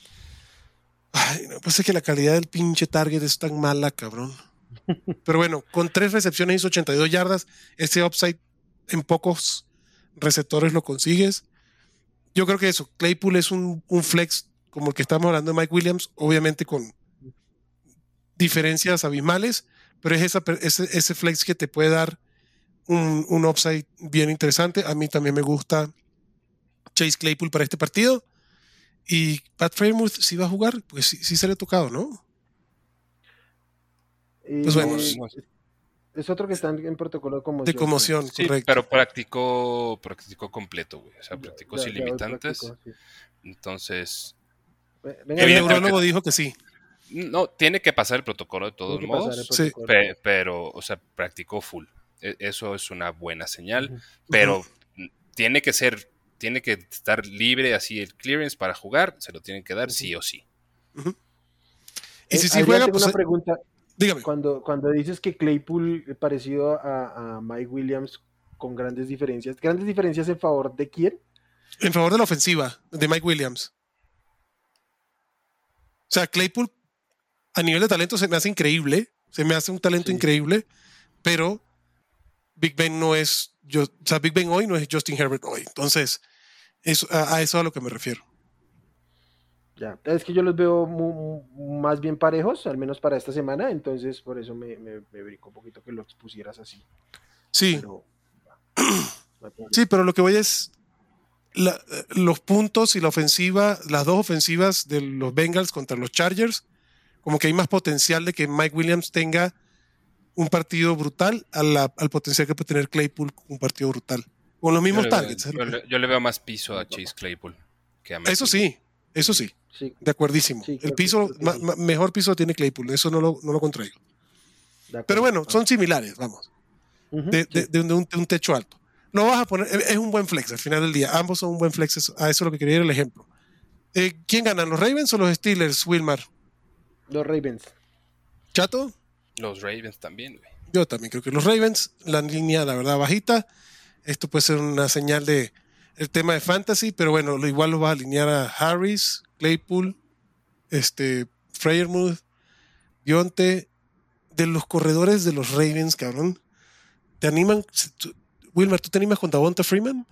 Ay, no, pues es que la calidad del pinche target es tan mala, cabrón. Pero bueno, con 3 recepciones hizo 82 yardas. Ese upside en pocos receptores lo consigues. Yo creo que eso, Claypool es un flex como el que estamos hablando de Mike Williams, obviamente con diferencias abismales, pero es ese flex que te puede dar un upside bien interesante. A mí también me gusta Chase Claypool para este partido. Y Pat Freiermuth sí va a jugar, pues sí se le ha tocado, ¿no? Pues bueno, es otro que está en protocolo de conmoción. de conmoción, sí, correcto. pero practicó completo, güey. O sea, practicó sin limitantes. Sí. Entonces, El neurólogo dijo que sí. No, tiene que pasar el protocolo de todos modos, sí. pero, o sea, practicó full. Eso es una buena señal, pero tiene que estar libre así el clearance para jugar, se lo tienen que dar sí o sí. Y si juega, pues... una pregunta. Dígame. Cuando dices que Claypool parecido a Mike Williams con grandes diferencias en favor de quién? En favor de la ofensiva de Mike Williams. O sea, Claypool a nivel de talento se me hace increíble. Se me hace un talento increíble. Pero Big Ben no es... Big Ben hoy no es Justin Herbert hoy. Entonces, a eso a lo que me refiero. Ya, es que yo los veo más bien parejos, al menos para esta semana, entonces por eso me brincó un poquito que lo expusieras así. Sí. Pero, sí, pero lo que voy es los puntos y la ofensiva, las dos ofensivas de los Bengals contra los Chargers, como que hay más potencial de que Mike Williams tenga un partido brutal al potencial que puede tener Claypool un partido brutal. Con los mismos targets. Yo le veo más piso a Chase Claypool que a Mike Eso Williams. sí, eso sí. De acuerdísimo. Sí, el piso, mejor piso tiene Claypool, eso no lo contraigo. Pero bueno, son similares, vamos. De un techo alto. Lo vas a poner, es un buen flex al final del día. Ambos son un buen flex, a eso es lo que quería ir el ejemplo. ¿Quién gana, los Ravens o los Steelers, Wilmar? Los Ravens. ¿Chato? Los Ravens también, güey. Yo también creo que los Ravens, la línea, la verdad, bajita. Esto puede ser una señal de el tema de fantasy, pero bueno, igual lo vas a alinear a Harris, Claypool, Freiermuth, Dionte, de los corredores de los Ravens, cabrón. ¿Te animan? Wilmar, ¿tú te animas con Devonta Freeman?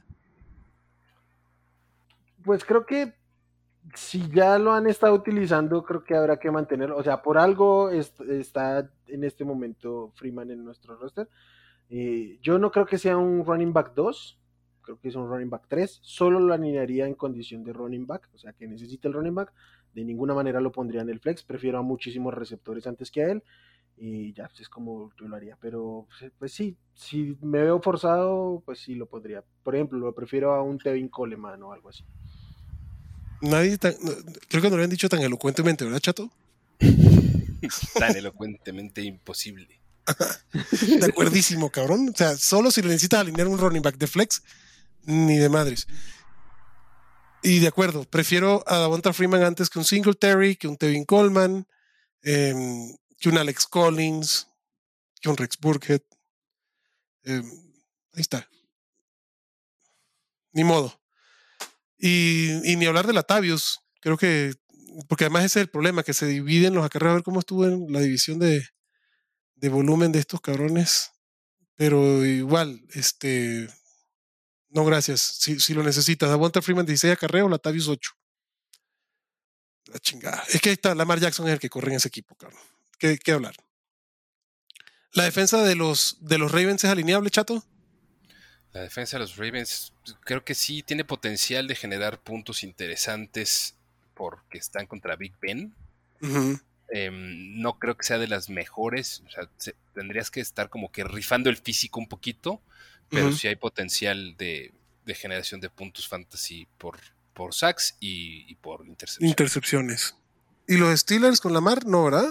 Pues creo que si ya lo han estado utilizando, creo que habrá que mantenerlo. O sea, por algo está en este momento Freeman en nuestro roster. Yo no creo que sea un running back 2, creo que es un running back 3. Solo lo alinearía en condición de running back, o sea, que necesite el running back. De ninguna manera lo pondría en el flex. Prefiero a muchísimos receptores antes que a él. Y ya, pues es como yo lo haría. Pero, pues sí, si me veo forzado, pues sí lo pondría. Por ejemplo, lo prefiero a un Tevin Coleman o algo así. Creo que no lo habían dicho tan elocuentemente, ¿verdad, Chato? Tan elocuentemente imposible. De acuerdísimo, cabrón. O sea, solo si le necesitas alinear un running back de flex, ni de madres. Y de acuerdo, prefiero a Devonta Freeman antes que un Singletary, que un Tevin Coleman, que un Alex Collins, que un Rex Burkhead. Ahí está. Ni modo. Y ni hablar de Latavius. Creo que, porque además ese es el problema, que se dividen los acarreos. A ver cómo estuvo en la división de volumen de estos cabrones. Pero igual, no gracias. Si lo necesitas. Devonta Freeman 16 acarreos, Latavius 8. La chingada. Es que ahí está, Lamar Jackson es el que corre en ese equipo, cabrón. ¿Qué hablar? ¿La defensa de los Ravens es alineable, Chato? La defensa de los Ravens creo que sí tiene potencial de generar puntos interesantes porque están contra Big Ben. Uh-huh. No creo que sea de las mejores. O sea, tendrías que estar como que rifando el físico un poquito, pero sí hay potencial de generación de puntos fantasy por sacks y por intercepciones. ¿Y los Steelers con Lamar? No, ¿verdad?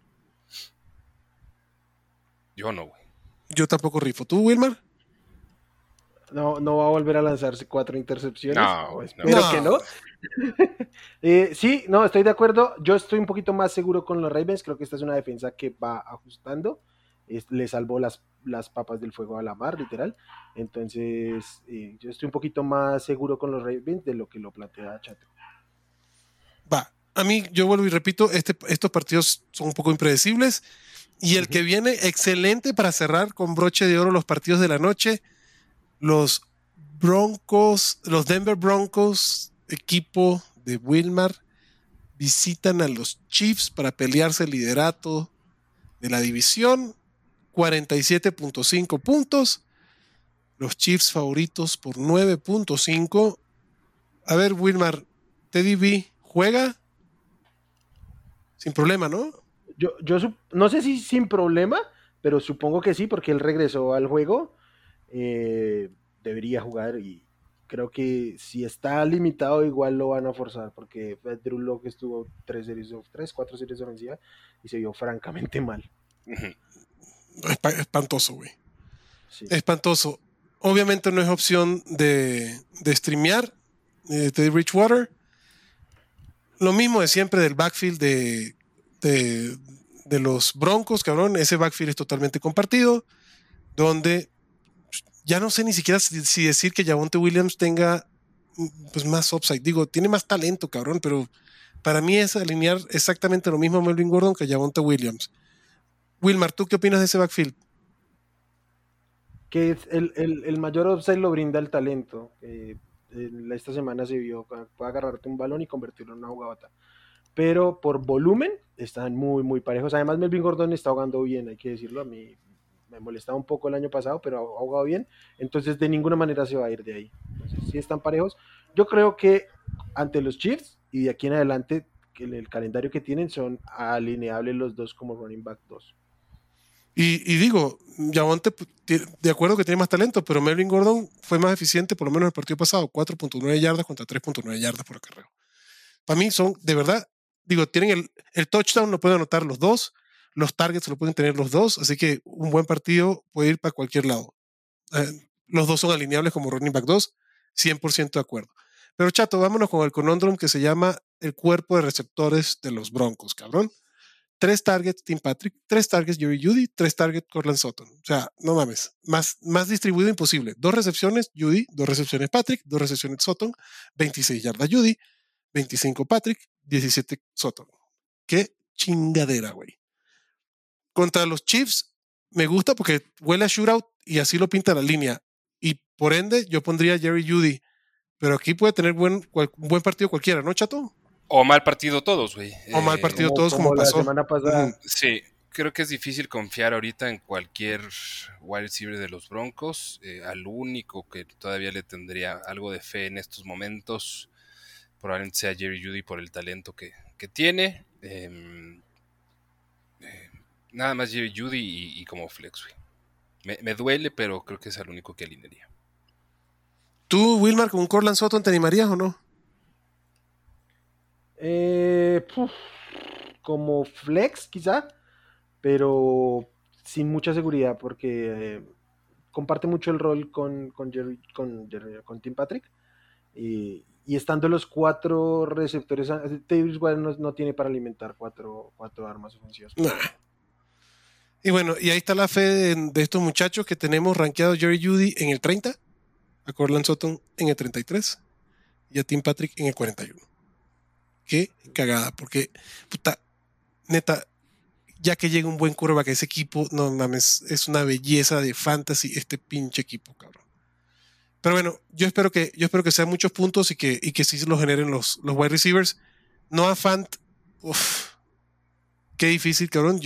Yo no, güey. Yo tampoco rifo. ¿Tú, Wilmar? No va a volver a lanzarse 4 intercepciones. No, espero que no. Sí, no, estoy de acuerdo. Yo estoy un poquito más seguro con los Ravens. Creo que esta es una defensa que va ajustando. Le salvó las papas del fuego a Lamar, literal. Entonces, yo estoy un poquito más seguro con los Ravens de lo que lo plantea Chato. Va. A mí, yo vuelvo y repito, estos partidos son un poco impredecibles. Y el que viene, excelente para cerrar con broche de oro los partidos de la noche. Los Denver Broncos, equipo de Wilmar, visitan a los Chiefs para pelearse el liderato de la división. 47.5 puntos. Los Chiefs favoritos por 9.5. A ver, Wilmar, Teddy B juega sin problema, ¿no? Yo no sé si sin problema, pero supongo que sí, porque él regresó al juego. Debería jugar y creo que si está limitado igual lo van a forzar, porque Drew Lock estuvo 4 series de ofensiva y se vio francamente mal. Espantoso, güey. Sí. Espantoso. Obviamente no es opción de streamear Teddy Bridgewater. Lo mismo de siempre del backfield de los Broncos, cabrón. Ese backfield es totalmente compartido, donde ya no sé ni siquiera si decir que Javonte Williams tenga pues más upside. Digo, tiene más talento, cabrón, pero para mí es alinear exactamente lo mismo a Melvin Gordon que a Javonte Williams. Wilmar, ¿tú qué opinas de ese backfield? Que el mayor upside lo brinda el talento. Esta semana se vio, puede agarrarte un balón y convertirlo en una jugadota. Pero por volumen están muy, muy parejos. Además, Melvin Gordon está jugando bien, hay que decirlo. A mí me molestaba un poco el año pasado, pero ha jugado bien. Entonces, de ninguna manera se va a ir de ahí. Entonces, sí están parejos. Yo creo que ante los Chiefs y de aquí en adelante, que el calendario que tienen son alineables los dos como running back 2. Y digo, Javonte, de acuerdo que tiene más talento, pero Melvin Gordon fue más eficiente, por lo menos en el partido pasado, 4.9 yardas contra 3.9 yardas por acarreo. Para mí son, de verdad, digo, tienen el touchdown, lo pueden anotar los dos, los targets lo pueden tener los dos, así que un buen partido puede ir para cualquier lado. Los dos son alineables como running back 2, 100% de acuerdo. Pero chato, vámonos con el conundrum que se llama el cuerpo de receptores de los Broncos, cabrón. 3 targets Tim Patrick, 3 targets Jerry Jeudy, 3 targets Courtland Sutton. O sea, no mames, más distribuido imposible. 2 recepciones Jeudy, 2 recepciones Patrick, 2 recepciones Sutton, 26 yardas Jeudy, 25 Patrick, 17 Sutton. Qué chingadera, güey. Contra los Chiefs me gusta porque huele a shootout y así lo pinta la línea. Y por ende yo pondría a Jerry Jeudy. Pero aquí puede tener un buen partido cualquiera, ¿no, chato? O mal partido todos, güey. O mal partido todos como la pasó. semana pasada. Sí, creo que es difícil confiar ahorita en cualquier wide receiver de los Broncos. Al único que todavía le tendría algo de fe en estos momentos probablemente sea Jerry Jeudy por el talento que tiene. Nada más Jerry Jeudy y como flex, güey. Me duele, pero creo que es el único que alinearía. ¿Tú, Wilmar, con un Courtland Sutton te animarías o no? Como flex quizá, pero sin mucha seguridad porque comparte mucho el rol con Tim Patrick y estando los 4 receptores, Davis no tiene para alimentar cuatro armas ofensivas. Nah. Y bueno, y ahí está la fe de estos muchachos que tenemos rankeado a Jerry Jeudy en el 30, a Courtland Sutton en el 33 y a Tim Patrick en el 41. Qué cagada, porque, puta, neta, ya que llega un buen quarterback a ese equipo, no mames, es una belleza de fantasy este pinche equipo, cabrón. Pero bueno, yo espero que sean muchos puntos y que sí los generen los wide receivers. Noah Fant, uff, qué difícil, cabrón.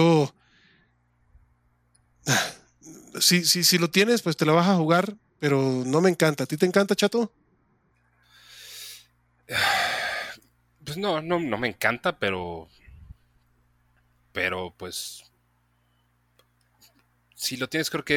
Si lo tienes, pues te la vas a jugar, pero no me encanta. ¿A ti te encanta, chato? Pues no me encanta, pero pues si lo tienes creo que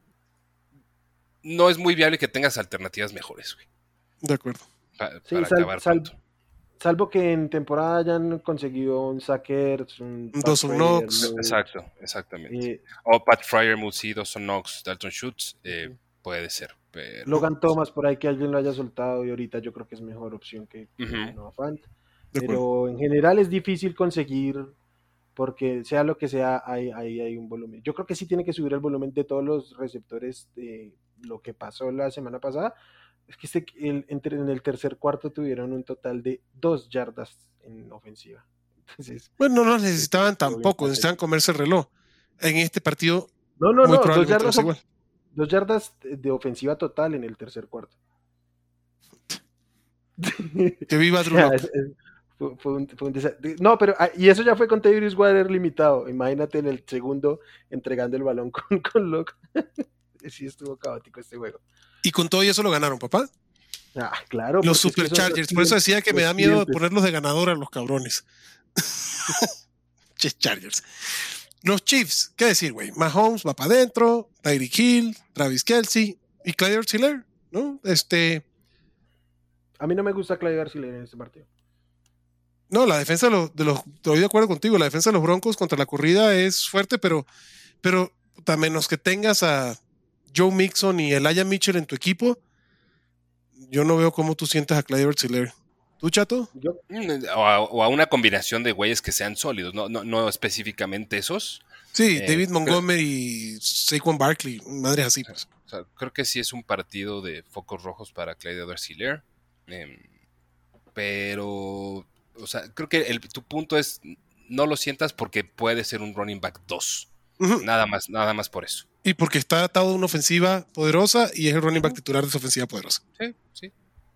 no es muy viable que tengas alternativas mejores, güey. De acuerdo. Para acabar pronto. Salvo que en temporada hayan conseguido un Sackers, un Dawson Knox. Exactamente. O Pat Freiermuth, Dawson Knox, Dalton Schultz, puede ser. Pero Logan Thomas, por ahí que alguien lo haya soltado y ahorita yo creo que es mejor opción que Noah Fant. Pero en general es difícil conseguir, porque sea lo que sea, hay un volumen. Yo creo que sí tiene que subir el volumen de todos los receptores de lo que pasó la semana pasada. Es que en el tercer cuarto tuvieron un total de 2 yardas en ofensiva. Entonces, bueno, no necesitaban tampoco, necesitaban comerse el reloj. En este partido, no, 2 yardas de ofensiva total en el tercer cuarto. Que viva Drew Lock. Fue un desastre. No, pero y eso ya fue con Tyrese Water limitado. Imagínate en el segundo entregando el balón con Locke. Sí estuvo caótico este juego. Y con todo eso lo ganaron, papá. Claro. Los Superchargers. Por eso decía que me da miedo ponerlos de ganador a los cabrones. Chargers. Los Chiefs, ¿qué decir, güey? Mahomes va para adentro, Tyreek Hill, Travis Kelce y Clyde Edwards-Helaire, ¿no? A mí no me gusta Clyde Edwards-Helaire en este partido. No, la defensa estoy de acuerdo contigo, la defensa de los Broncos contra la corrida es fuerte, pero a menos que tengas a Joe Mixon y Elijah Mitchell en tu equipo, yo no veo cómo tú sientas a Clyde Edwards-Helaire. ¿Tú, chato? O a una combinación de güeyes que sean sólidos, no específicamente esos. Sí, David Montgomery y Saquon Barkley, madres así. Pues. O sea, creo que sí es un partido de focos rojos para Clyde Edwards-Helaire. Pero, o sea, creo que tu punto es no lo sientas porque puede ser un running back 2. Uh-huh. Nada más por eso. Y porque está atado a una ofensiva poderosa y es el running back titular de esa ofensiva poderosa. Sí.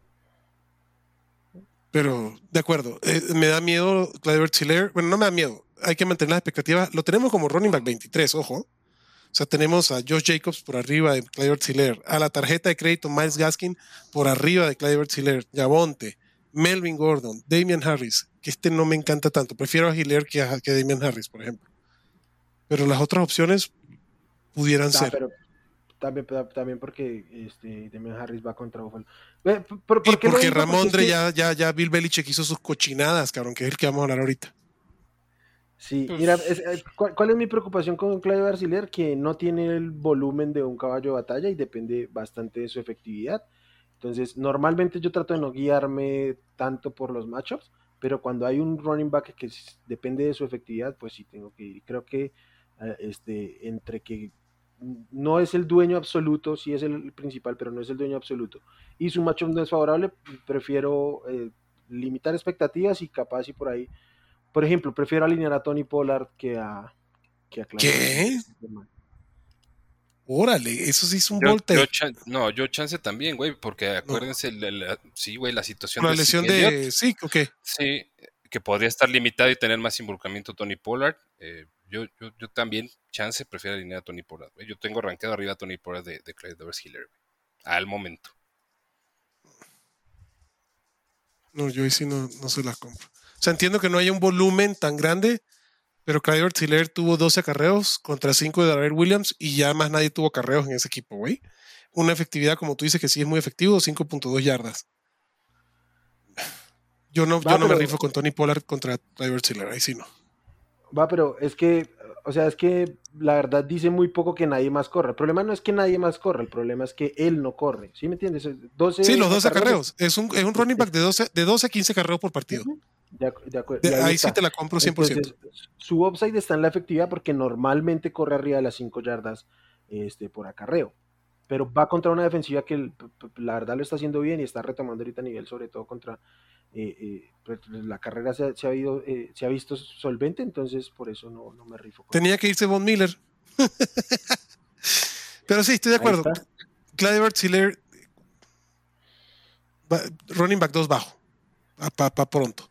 Pero, de acuerdo, me da miedo Clyde Edwards-Helaire. Bueno, no me da miedo. Hay que mantener las expectativas. Lo tenemos como running back 23, ojo. O sea, tenemos a Josh Jacobs por arriba de Clyde Edwards-Helaire. A la tarjeta de crédito Myles Gaskin por arriba de Clyde Edwards-Helaire. Javonte, Melvin Gordon, Damian Harris. Que no me encanta tanto. Prefiero a Helaire que a Damian Harris, por ejemplo. Pero las otras opciones pudieran ser. Pero también porque Damian Harris va contra Buffalo. Y porque Ramondre ya Bill Belichick hizo sus cochinadas, cabrón, que es el que vamos a hablar ahorita. Sí, mira, ¿cuál es mi preocupación con Clyde Edwards-Helaire? Que no tiene el volumen de un caballo de batalla y depende bastante de su efectividad. Entonces, normalmente yo trato de no guiarme tanto por los matchups, pero cuando hay un running back que depende de su efectividad, pues sí tengo que ir. Creo que entre que no es el dueño absoluto, sí es el principal, pero no es el dueño absoluto, y su matchup no es favorable, prefiero limitar expectativas y capaz y por ahí, por ejemplo, prefiero alinear a Tony Pollard que a Clyde. ¿Qué? Órale, eso sí es un volteo. Yo chance también, güey, porque acuérdense, sí, güey, la situación la lesión de Zeke, ¿o qué? Sí, que podría estar limitado y tener más involucramiento Tony Pollard. Yo también, chance, prefiero alinear a Tony Pollard. Yo tengo rankeado arriba a Tony Pollard de Clyde Edwards-Helaire al momento. No, yo ahí sí no se las compro. O sea, entiendo que no haya un volumen tan grande, pero Clyde Edwards-Helaire tuvo 12 acarreos contra 5 de Darrell Williams y ya más nadie tuvo acarreos en ese equipo, güey. Una efectividad, como tú dices, que sí es muy efectivo, 5.2 yardas. Yo no me rifo con Tony Pollard contra Clyde Edwards-Helaire, ahí sí no. Pero es que la verdad dice muy poco que nadie más corre. El problema no es que nadie más corre, el problema es que él no corre. ¿Sí me entiendes? 12 sí, los 12 acarreos. Es un running back de 12 a 15 acarreos por partido. De acuerdo. Ahí sí te la compro 100%. Entonces, su upside está en la efectividad porque normalmente corre arriba de las 5 yardas por acarreo. Pero va contra una defensiva que la verdad lo está haciendo bien y está retomando ahorita nivel, sobre todo contra la carrera se ha visto solvente, entonces por eso no me rifo. Tenía que irse Von Miller. Pero sí, estoy de acuerdo. Clyde Edwards-Helaire, running back 2 bajo, para pronto.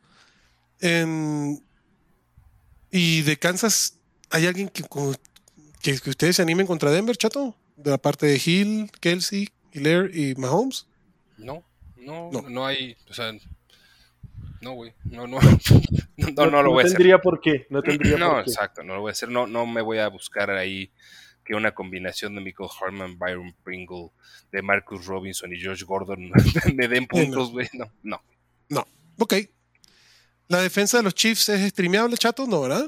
Y de Kansas, ¿hay alguien que ustedes se animen contra Denver, chato? De la parte de Hill, Kelsey, Helaire y Mahomes. No hay, o sea, no, güey, no lo voy a hacer. No tendría por qué. Exacto, no lo voy a hacer. No me voy a buscar ahí que una combinación de Michael Harman, Byron Pringle, de Marcus Robinson y Josh Gordon me den puntos, güey. No. Ok. ¿La defensa de los Chiefs es streameable, chato? No, ¿verdad?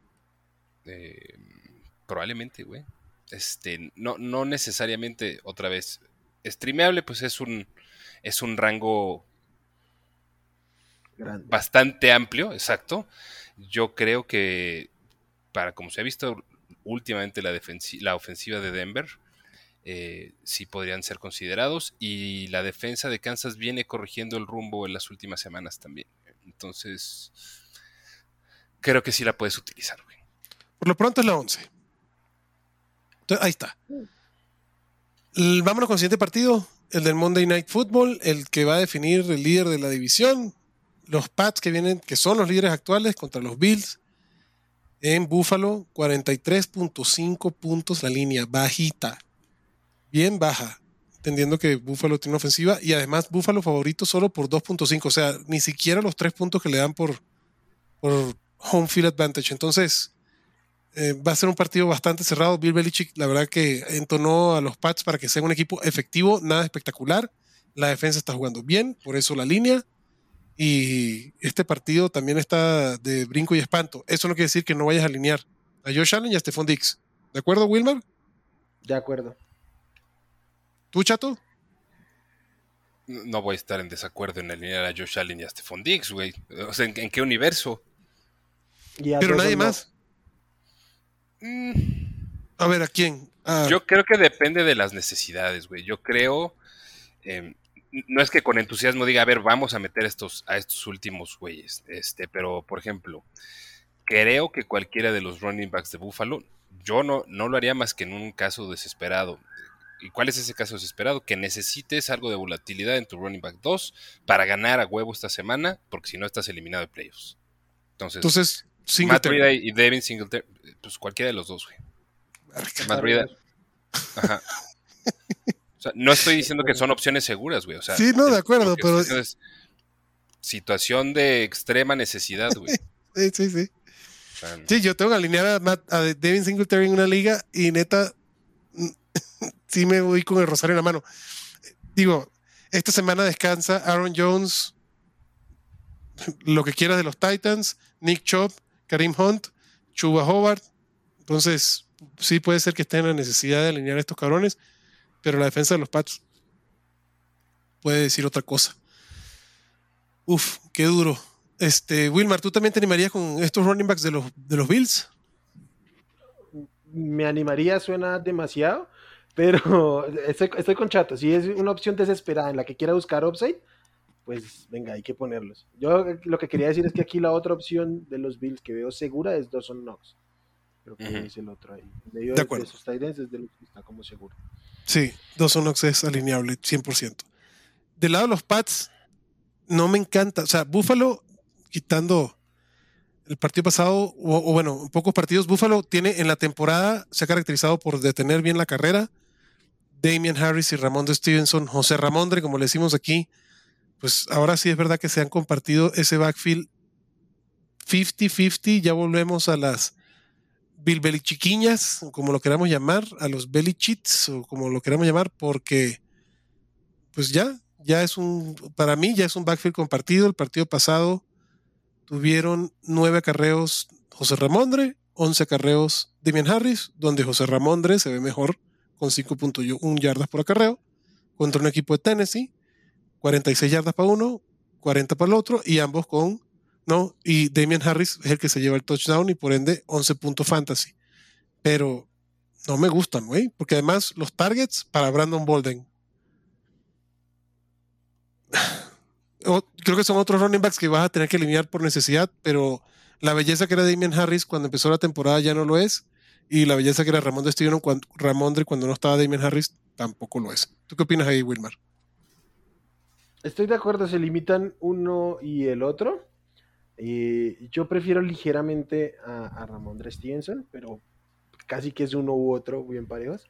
Probablemente, güey. No necesariamente, otra vez. Streameable, pues es un rango grande, bastante amplio, exacto. Yo creo que para como se ha visto últimamente la ofensiva de Denver, sí podrían ser considerados, y la defensa de Kansas viene corrigiendo el rumbo en las últimas semanas también. Entonces, creo que sí la puedes utilizar, güey. Por lo pronto es la 11. Entonces, ahí está. Vámonos con el siguiente partido, el del Monday Night Football, el que va a definir el líder de la división. Los Pats que son los líderes actuales contra los Bills en Buffalo, 43.5 puntos la línea, bajita, bien baja, entendiendo que Buffalo tiene una ofensiva y además Buffalo favorito solo por 2.5, o sea, ni siquiera los 3 puntos que le dan por home field advantage. Entonces va a ser un partido bastante cerrado. Bill Belichick, la verdad que entonó a los Pats para que sea un equipo efectivo, nada espectacular. La defensa está jugando bien, por eso la línea. Y este partido también está de brinco y espanto. Eso no quiere decir que no vayas a alinear a Josh Allen y a Stephon Diggs. ¿De acuerdo, Wilmar? De acuerdo. ¿Tú, chato? No voy a estar en desacuerdo en alinear a Josh Allen y a Stephon Diggs, güey. O sea, ¿en qué universo? Pero nadie más. A ver, ¿a quién? Yo creo que depende de las necesidades, güey. Yo creo no es que con entusiasmo diga, a ver, vamos a meter a estos últimos güeyes. Pero, por ejemplo, creo que cualquiera de los running backs de Buffalo, yo no lo haría más que en un caso desesperado. ¿Y cuál es ese caso desesperado? Que necesites algo de volatilidad en tu running back 2 para ganar a huevo esta semana, porque si no estás eliminado de playoffs. Entonces Matt Breida y Devin Singletary, pues cualquiera de los dos, güey. Matt Breida. Ajá. O sea, no estoy diciendo que son opciones seguras, güey. O sea, sí, no, de acuerdo, pero es situación de extrema necesidad, güey. Sí. O sea, sí, yo tengo que alinear a Devin Singletary en una liga y neta, sí me voy con el rosario en la mano. Digo, esta semana descansa Aaron Jones, lo que quieras de los Titans, Nick Chubb, Kareem Hunt, Chuba Hobart. Entonces, sí puede ser que estén en la necesidad de alinear a estos cabrones, pero la defensa de los Pats puede decir otra cosa. Uf, qué duro. Wilmar, ¿tú también te animarías con estos running backs de los Bills? Me animaría, suena demasiado, pero estoy con Chato. Si es una opción desesperada en la que quiera buscar upside, pues venga, hay que ponerlos. Yo lo que quería decir es que aquí la otra opción de los Bills que veo segura es Dawson Knox. Creo que es el otro ahí. En medio de sus tight ends es de los que está como seguro. Sí, Dawson Knox es alineable 100%. Del lado de los Pats, no me encanta. O sea, Buffalo, quitando el partido pasado, o bueno, en pocos partidos, Buffalo tiene en la temporada, se ha caracterizado por detener bien la carrera. Damian Harris y Ramondre Stevenson, José Ramondre, como le decimos aquí, pues ahora sí es verdad que se han compartido ese backfield 50-50. Ya volvemos a las Bill Belichiquiñas, como lo queramos llamar, a los Belichits, o como lo queramos llamar, porque pues ya es para mí ya es un backfield compartido. El partido pasado tuvieron 9 acarreos José Ramondre, 11 acarreos Damian Harris, donde José Ramondre se ve mejor con 5.1 yardas por acarreo, contra un equipo de Tennessee, 46 yardas para uno, 40 para el otro, y ambos y Damian Harris es el que se lleva el touchdown y por ende 11 puntos fantasy. Pero no me gustan, güey, porque además los targets para Brandon Bolden. Creo que son otros running backs que vas a tener que eliminar por necesidad, pero la belleza que era Damian Harris cuando empezó la temporada ya no lo es, y la belleza que era Ramondre cuando no estaba Damian Harris tampoco lo es. ¿Tú qué opinas ahí, Wilmar? Estoy de acuerdo, se limitan uno y el otro. Yo prefiero ligeramente a Ramondre Stevenson, pero casi que es uno u otro, bien parejos.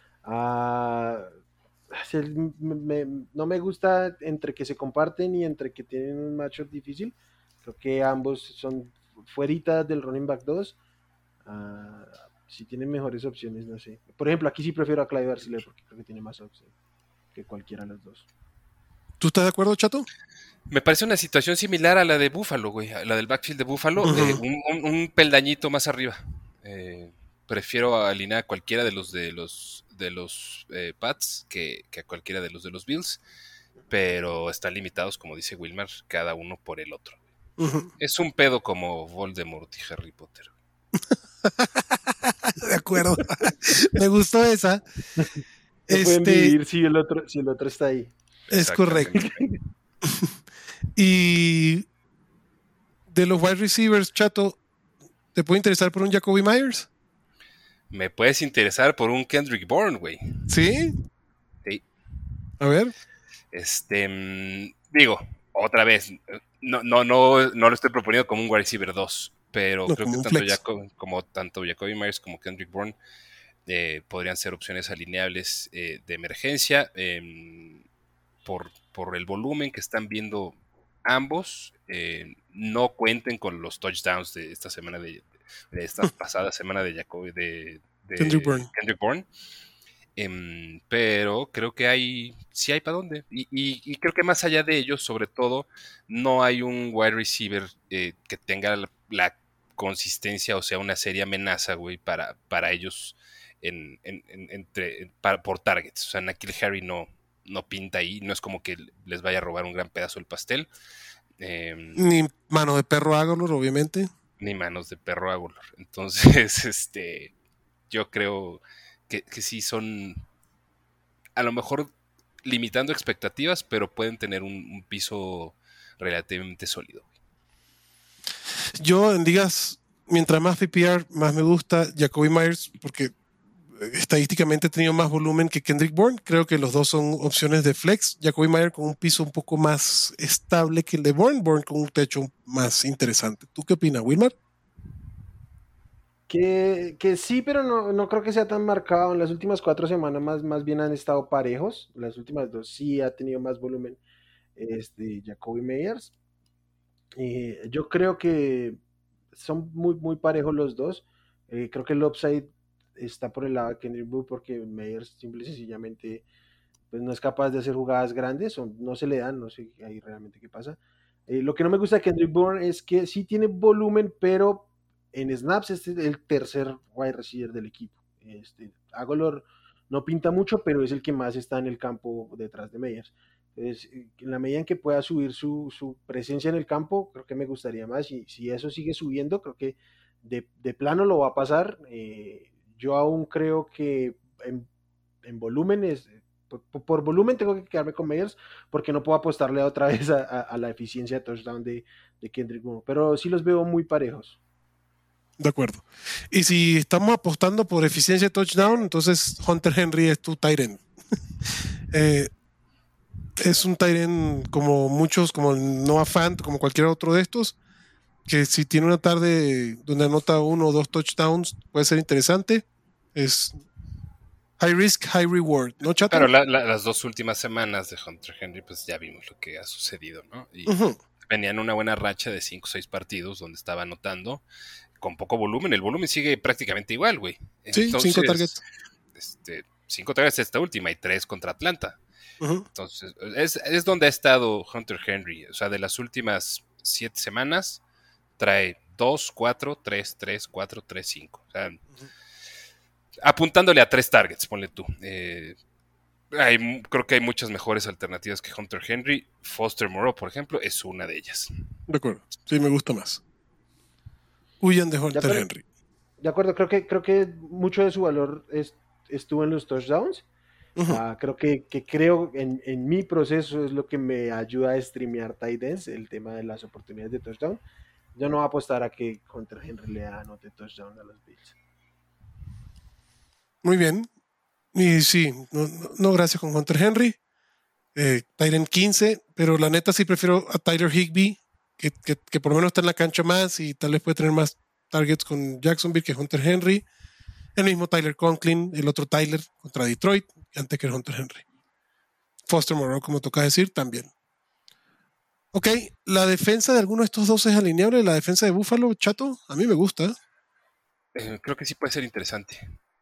No me gusta entre que se comparten y entre que tienen un matchup difícil. Creo que ambos son fueritas del running back 2. Si tienen mejores opciones, no sé. Por ejemplo, aquí sí prefiero a Clyde Barcelona porque creo que tiene más opciones que cualquiera de los dos. ¿Tú estás de acuerdo, Chato? Me parece una situación similar a la de Buffalo, güey, a la del backfield de Buffalo, un peldañito más arriba. Prefiero alinear a cualquiera de los Pats que a cualquiera de los Bills, pero están limitados, como dice Wilmar, cada uno por el otro. Es un pedo como Voldemort y Harry Potter. De acuerdo. Me gustó esa. No pueden vivir si el otro está ahí. Es correcto. Y de los wide receivers, Chato, ¿te puede interesar por un Jacoby Myers? Me puedes interesar por un Kendrick Bourne, güey. ¿Sí? Sí. A ver. Digo, otra vez, no lo estoy proponiendo como un wide receiver 2, pero creo que tanto Jacoby Myers como Kendrick Bourne podrían ser opciones alineables de emergencia por el volumen que están viendo ambos. No cuenten con los touchdowns de esta semana de esta pasada semana de Jacoby de Kendrick Bourne. Pero creo que sí hay para dónde. Y creo que más allá de ello, sobre todo, no hay un wide receiver que tenga la consistencia, o sea, una seria amenaza, güey, para ellos por targets. O sea, N'Keal Harry no pinta ahí, no es como que les vaya a robar un gran pedazo del pastel. Ni mano de perro Aguilar, obviamente. Ni manos de perro Aguilar. Entonces, yo creo que sí son, a lo mejor limitando expectativas, pero pueden tener un piso relativamente sólido. Yo en ligas, mientras más PPR, más me gusta Jacoby Myers, porque estadísticamente ha tenido más volumen que Kendrick Bourne. Creo que los dos son opciones de flex. Jacoby Myers con un piso un poco más estable que el de Bourne. Bourne con un techo más interesante. ¿Tú qué opinas, Wilmar? Que sí, pero no creo que sea tan marcado. En las últimas 4 semanas más bien han estado parejos. Las últimas 2 sí ha tenido más volumen Jacoby Meyers. Yo creo que son muy parejos los dos. Creo que el upside está por el lado de Kendrick Bourne porque Meyers simple y sencillamente pues, no es capaz de hacer jugadas grandes o no se le dan, no sé ahí realmente qué pasa. Lo que no me gusta de Kendrick Bourne es que sí tiene volumen, pero en snaps es el tercer wide receiver del equipo. Agolor no pinta mucho, pero es el que más está en el campo detrás de Meyers. Entonces, en la medida en que pueda subir su presencia en el campo, creo que me gustaría más. Y si eso sigue subiendo, creo que de plano lo va a pasar. Yo aún creo que en volúmenes, por volumen tengo que quedarme con Meyers porque no puedo apostarle otra vez a la eficiencia de touchdown de Kendrick Bourne, pero sí los veo muy parejos. De acuerdo. Y si estamos apostando por eficiencia de touchdown, entonces Hunter Henry es tu tight end. Es un tight end como muchos, como el Noah Fant, como cualquier otro de estos, que si tiene una tarde donde anota 1 o 2 touchdowns, puede ser interesante. Es high risk, high reward, ¿no, Chato? Pero las 2 últimas semanas de Hunter Henry, pues ya vimos lo que ha sucedido, ¿no? Y venían una buena racha de 5 o 6 partidos donde estaba anotando con poco volumen. El volumen sigue prácticamente igual, güey. Sí, 5 targets. 5 targets esta última y 3 contra Atlanta. Entonces, es donde ha estado Hunter Henry. O sea, de las últimas 7 semanas, trae 2, 4, 3, 3, 4, 3, 5. O sea, apuntándole a 3 targets, ponle tú. Creo que hay muchas mejores alternativas que Hunter Henry. Foster Moreau, por ejemplo, es una de ellas. De acuerdo. Sí, me gusta más. Huyan de Hunter Henry. De acuerdo, creo que mucho de su valor estuvo en los touchdowns. Creo que en mi proceso es lo que me ayuda a streamear tight ends, el tema de las oportunidades de touchdown. Yo no voy a apostar a que Hunter Henry le anote touchdown a los Bills. Muy bien. Y sí, no gracias con Hunter Henry. Tight end 15, pero la neta sí prefiero a Tyler Higbee, que por lo menos está en la cancha más y tal vez puede tener más targets con Jacksonville que Hunter Henry. El mismo Tyler Conklin, el otro Tyler contra Detroit, antes que Hunter Henry. Foster Moreau, como toca decir, también. Ok, la defensa de alguno de estos dos es alineable. La defensa de Buffalo, Chato, a mí me gusta. Creo que sí puede ser interesante.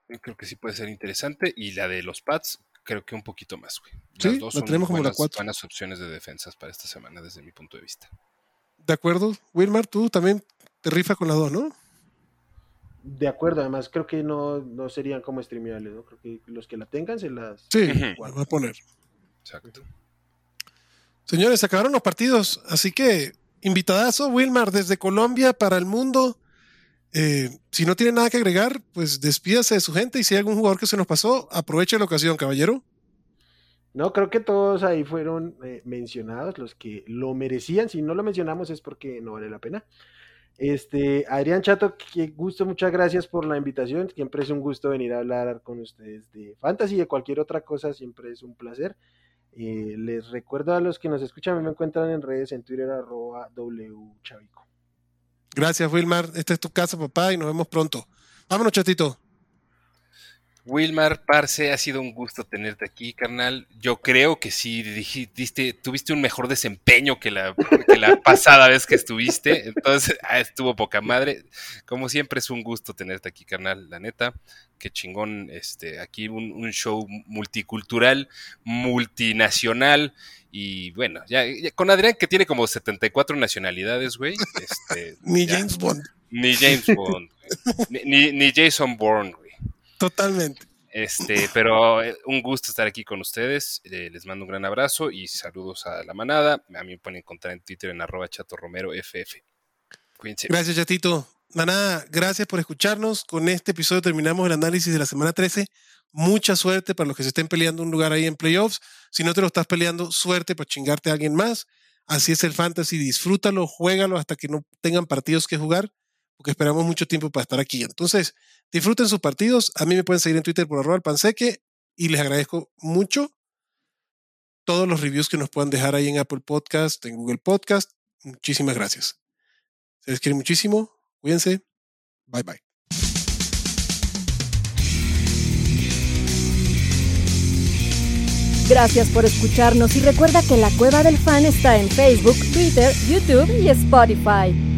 Y la de los Pats, creo que un poquito más, güey. Las sí, dos la tenemos como la 4. Buenas opciones de defensas para esta semana, desde mi punto de vista. De acuerdo. Wilmar, tú también te rifas con las dos, ¿no? De acuerdo, además creo que no serían como streameables, ¿no? Creo que los que la tengan se las... Sí, las va a poner. Exacto. Señores, se acabaron los partidos, así que invitadazo, Wilmar, desde Colombia para el mundo. Si no tiene nada que agregar, pues despídase de su gente y si hay algún jugador que se nos pasó, aproveche la ocasión, caballero. No, creo que todos ahí fueron mencionados, los que lo merecían. Si no lo mencionamos es porque no vale la pena. Adrián Chato, qué gusto, muchas gracias por la invitación. Siempre es un gusto venir a hablar con ustedes de fantasy y de cualquier otra cosa, siempre es un placer. Les recuerdo a los que nos escuchan, me encuentran en redes, en Twitter, @wchavico. Gracias, Wilmar. Esta es tu casa, papá, y nos vemos pronto. Vámonos, Chatito. Wilmar, parce, ha sido un gusto tenerte aquí, carnal. Yo creo que sí tuviste un mejor desempeño que la pasada vez que estuviste. Entonces, estuvo poca madre. Como siempre, es un gusto tenerte aquí, carnal, la neta. Qué chingón, aquí un show multicultural, multinacional. Y bueno, ya con Adrián, que tiene como 74 nacionalidades, güey. Ni James Bond. Ni James Bond, ni Jason Bourne, güey. Totalmente. Pero un gusto estar aquí con ustedes. Les mando un gran abrazo y saludos a la manada. A mí me pueden encontrar en Twitter en @chatorromeroff. Cuídense. Gracias, Chatito. Manada, gracias por escucharnos. Con este episodio terminamos el análisis de la semana 13. Mucha suerte para los que se estén peleando un lugar ahí en playoffs. Si no te lo estás peleando, suerte para chingarte a alguien más. Así es el fantasy, disfrútalo, juégalo hasta que no tengan partidos que jugar, porque esperamos mucho tiempo para estar aquí. Entonces, disfruten sus partidos. A mí me pueden seguir en Twitter por @alpanseque y les agradezco mucho todos los reviews que nos puedan dejar ahí en Apple Podcast, en Google Podcast. Muchísimas gracias. Se les quiere muchísimo. Cuídense. Bye, bye. Gracias por escucharnos y recuerda que La Cueva del Fan está en Facebook, Twitter, YouTube y Spotify.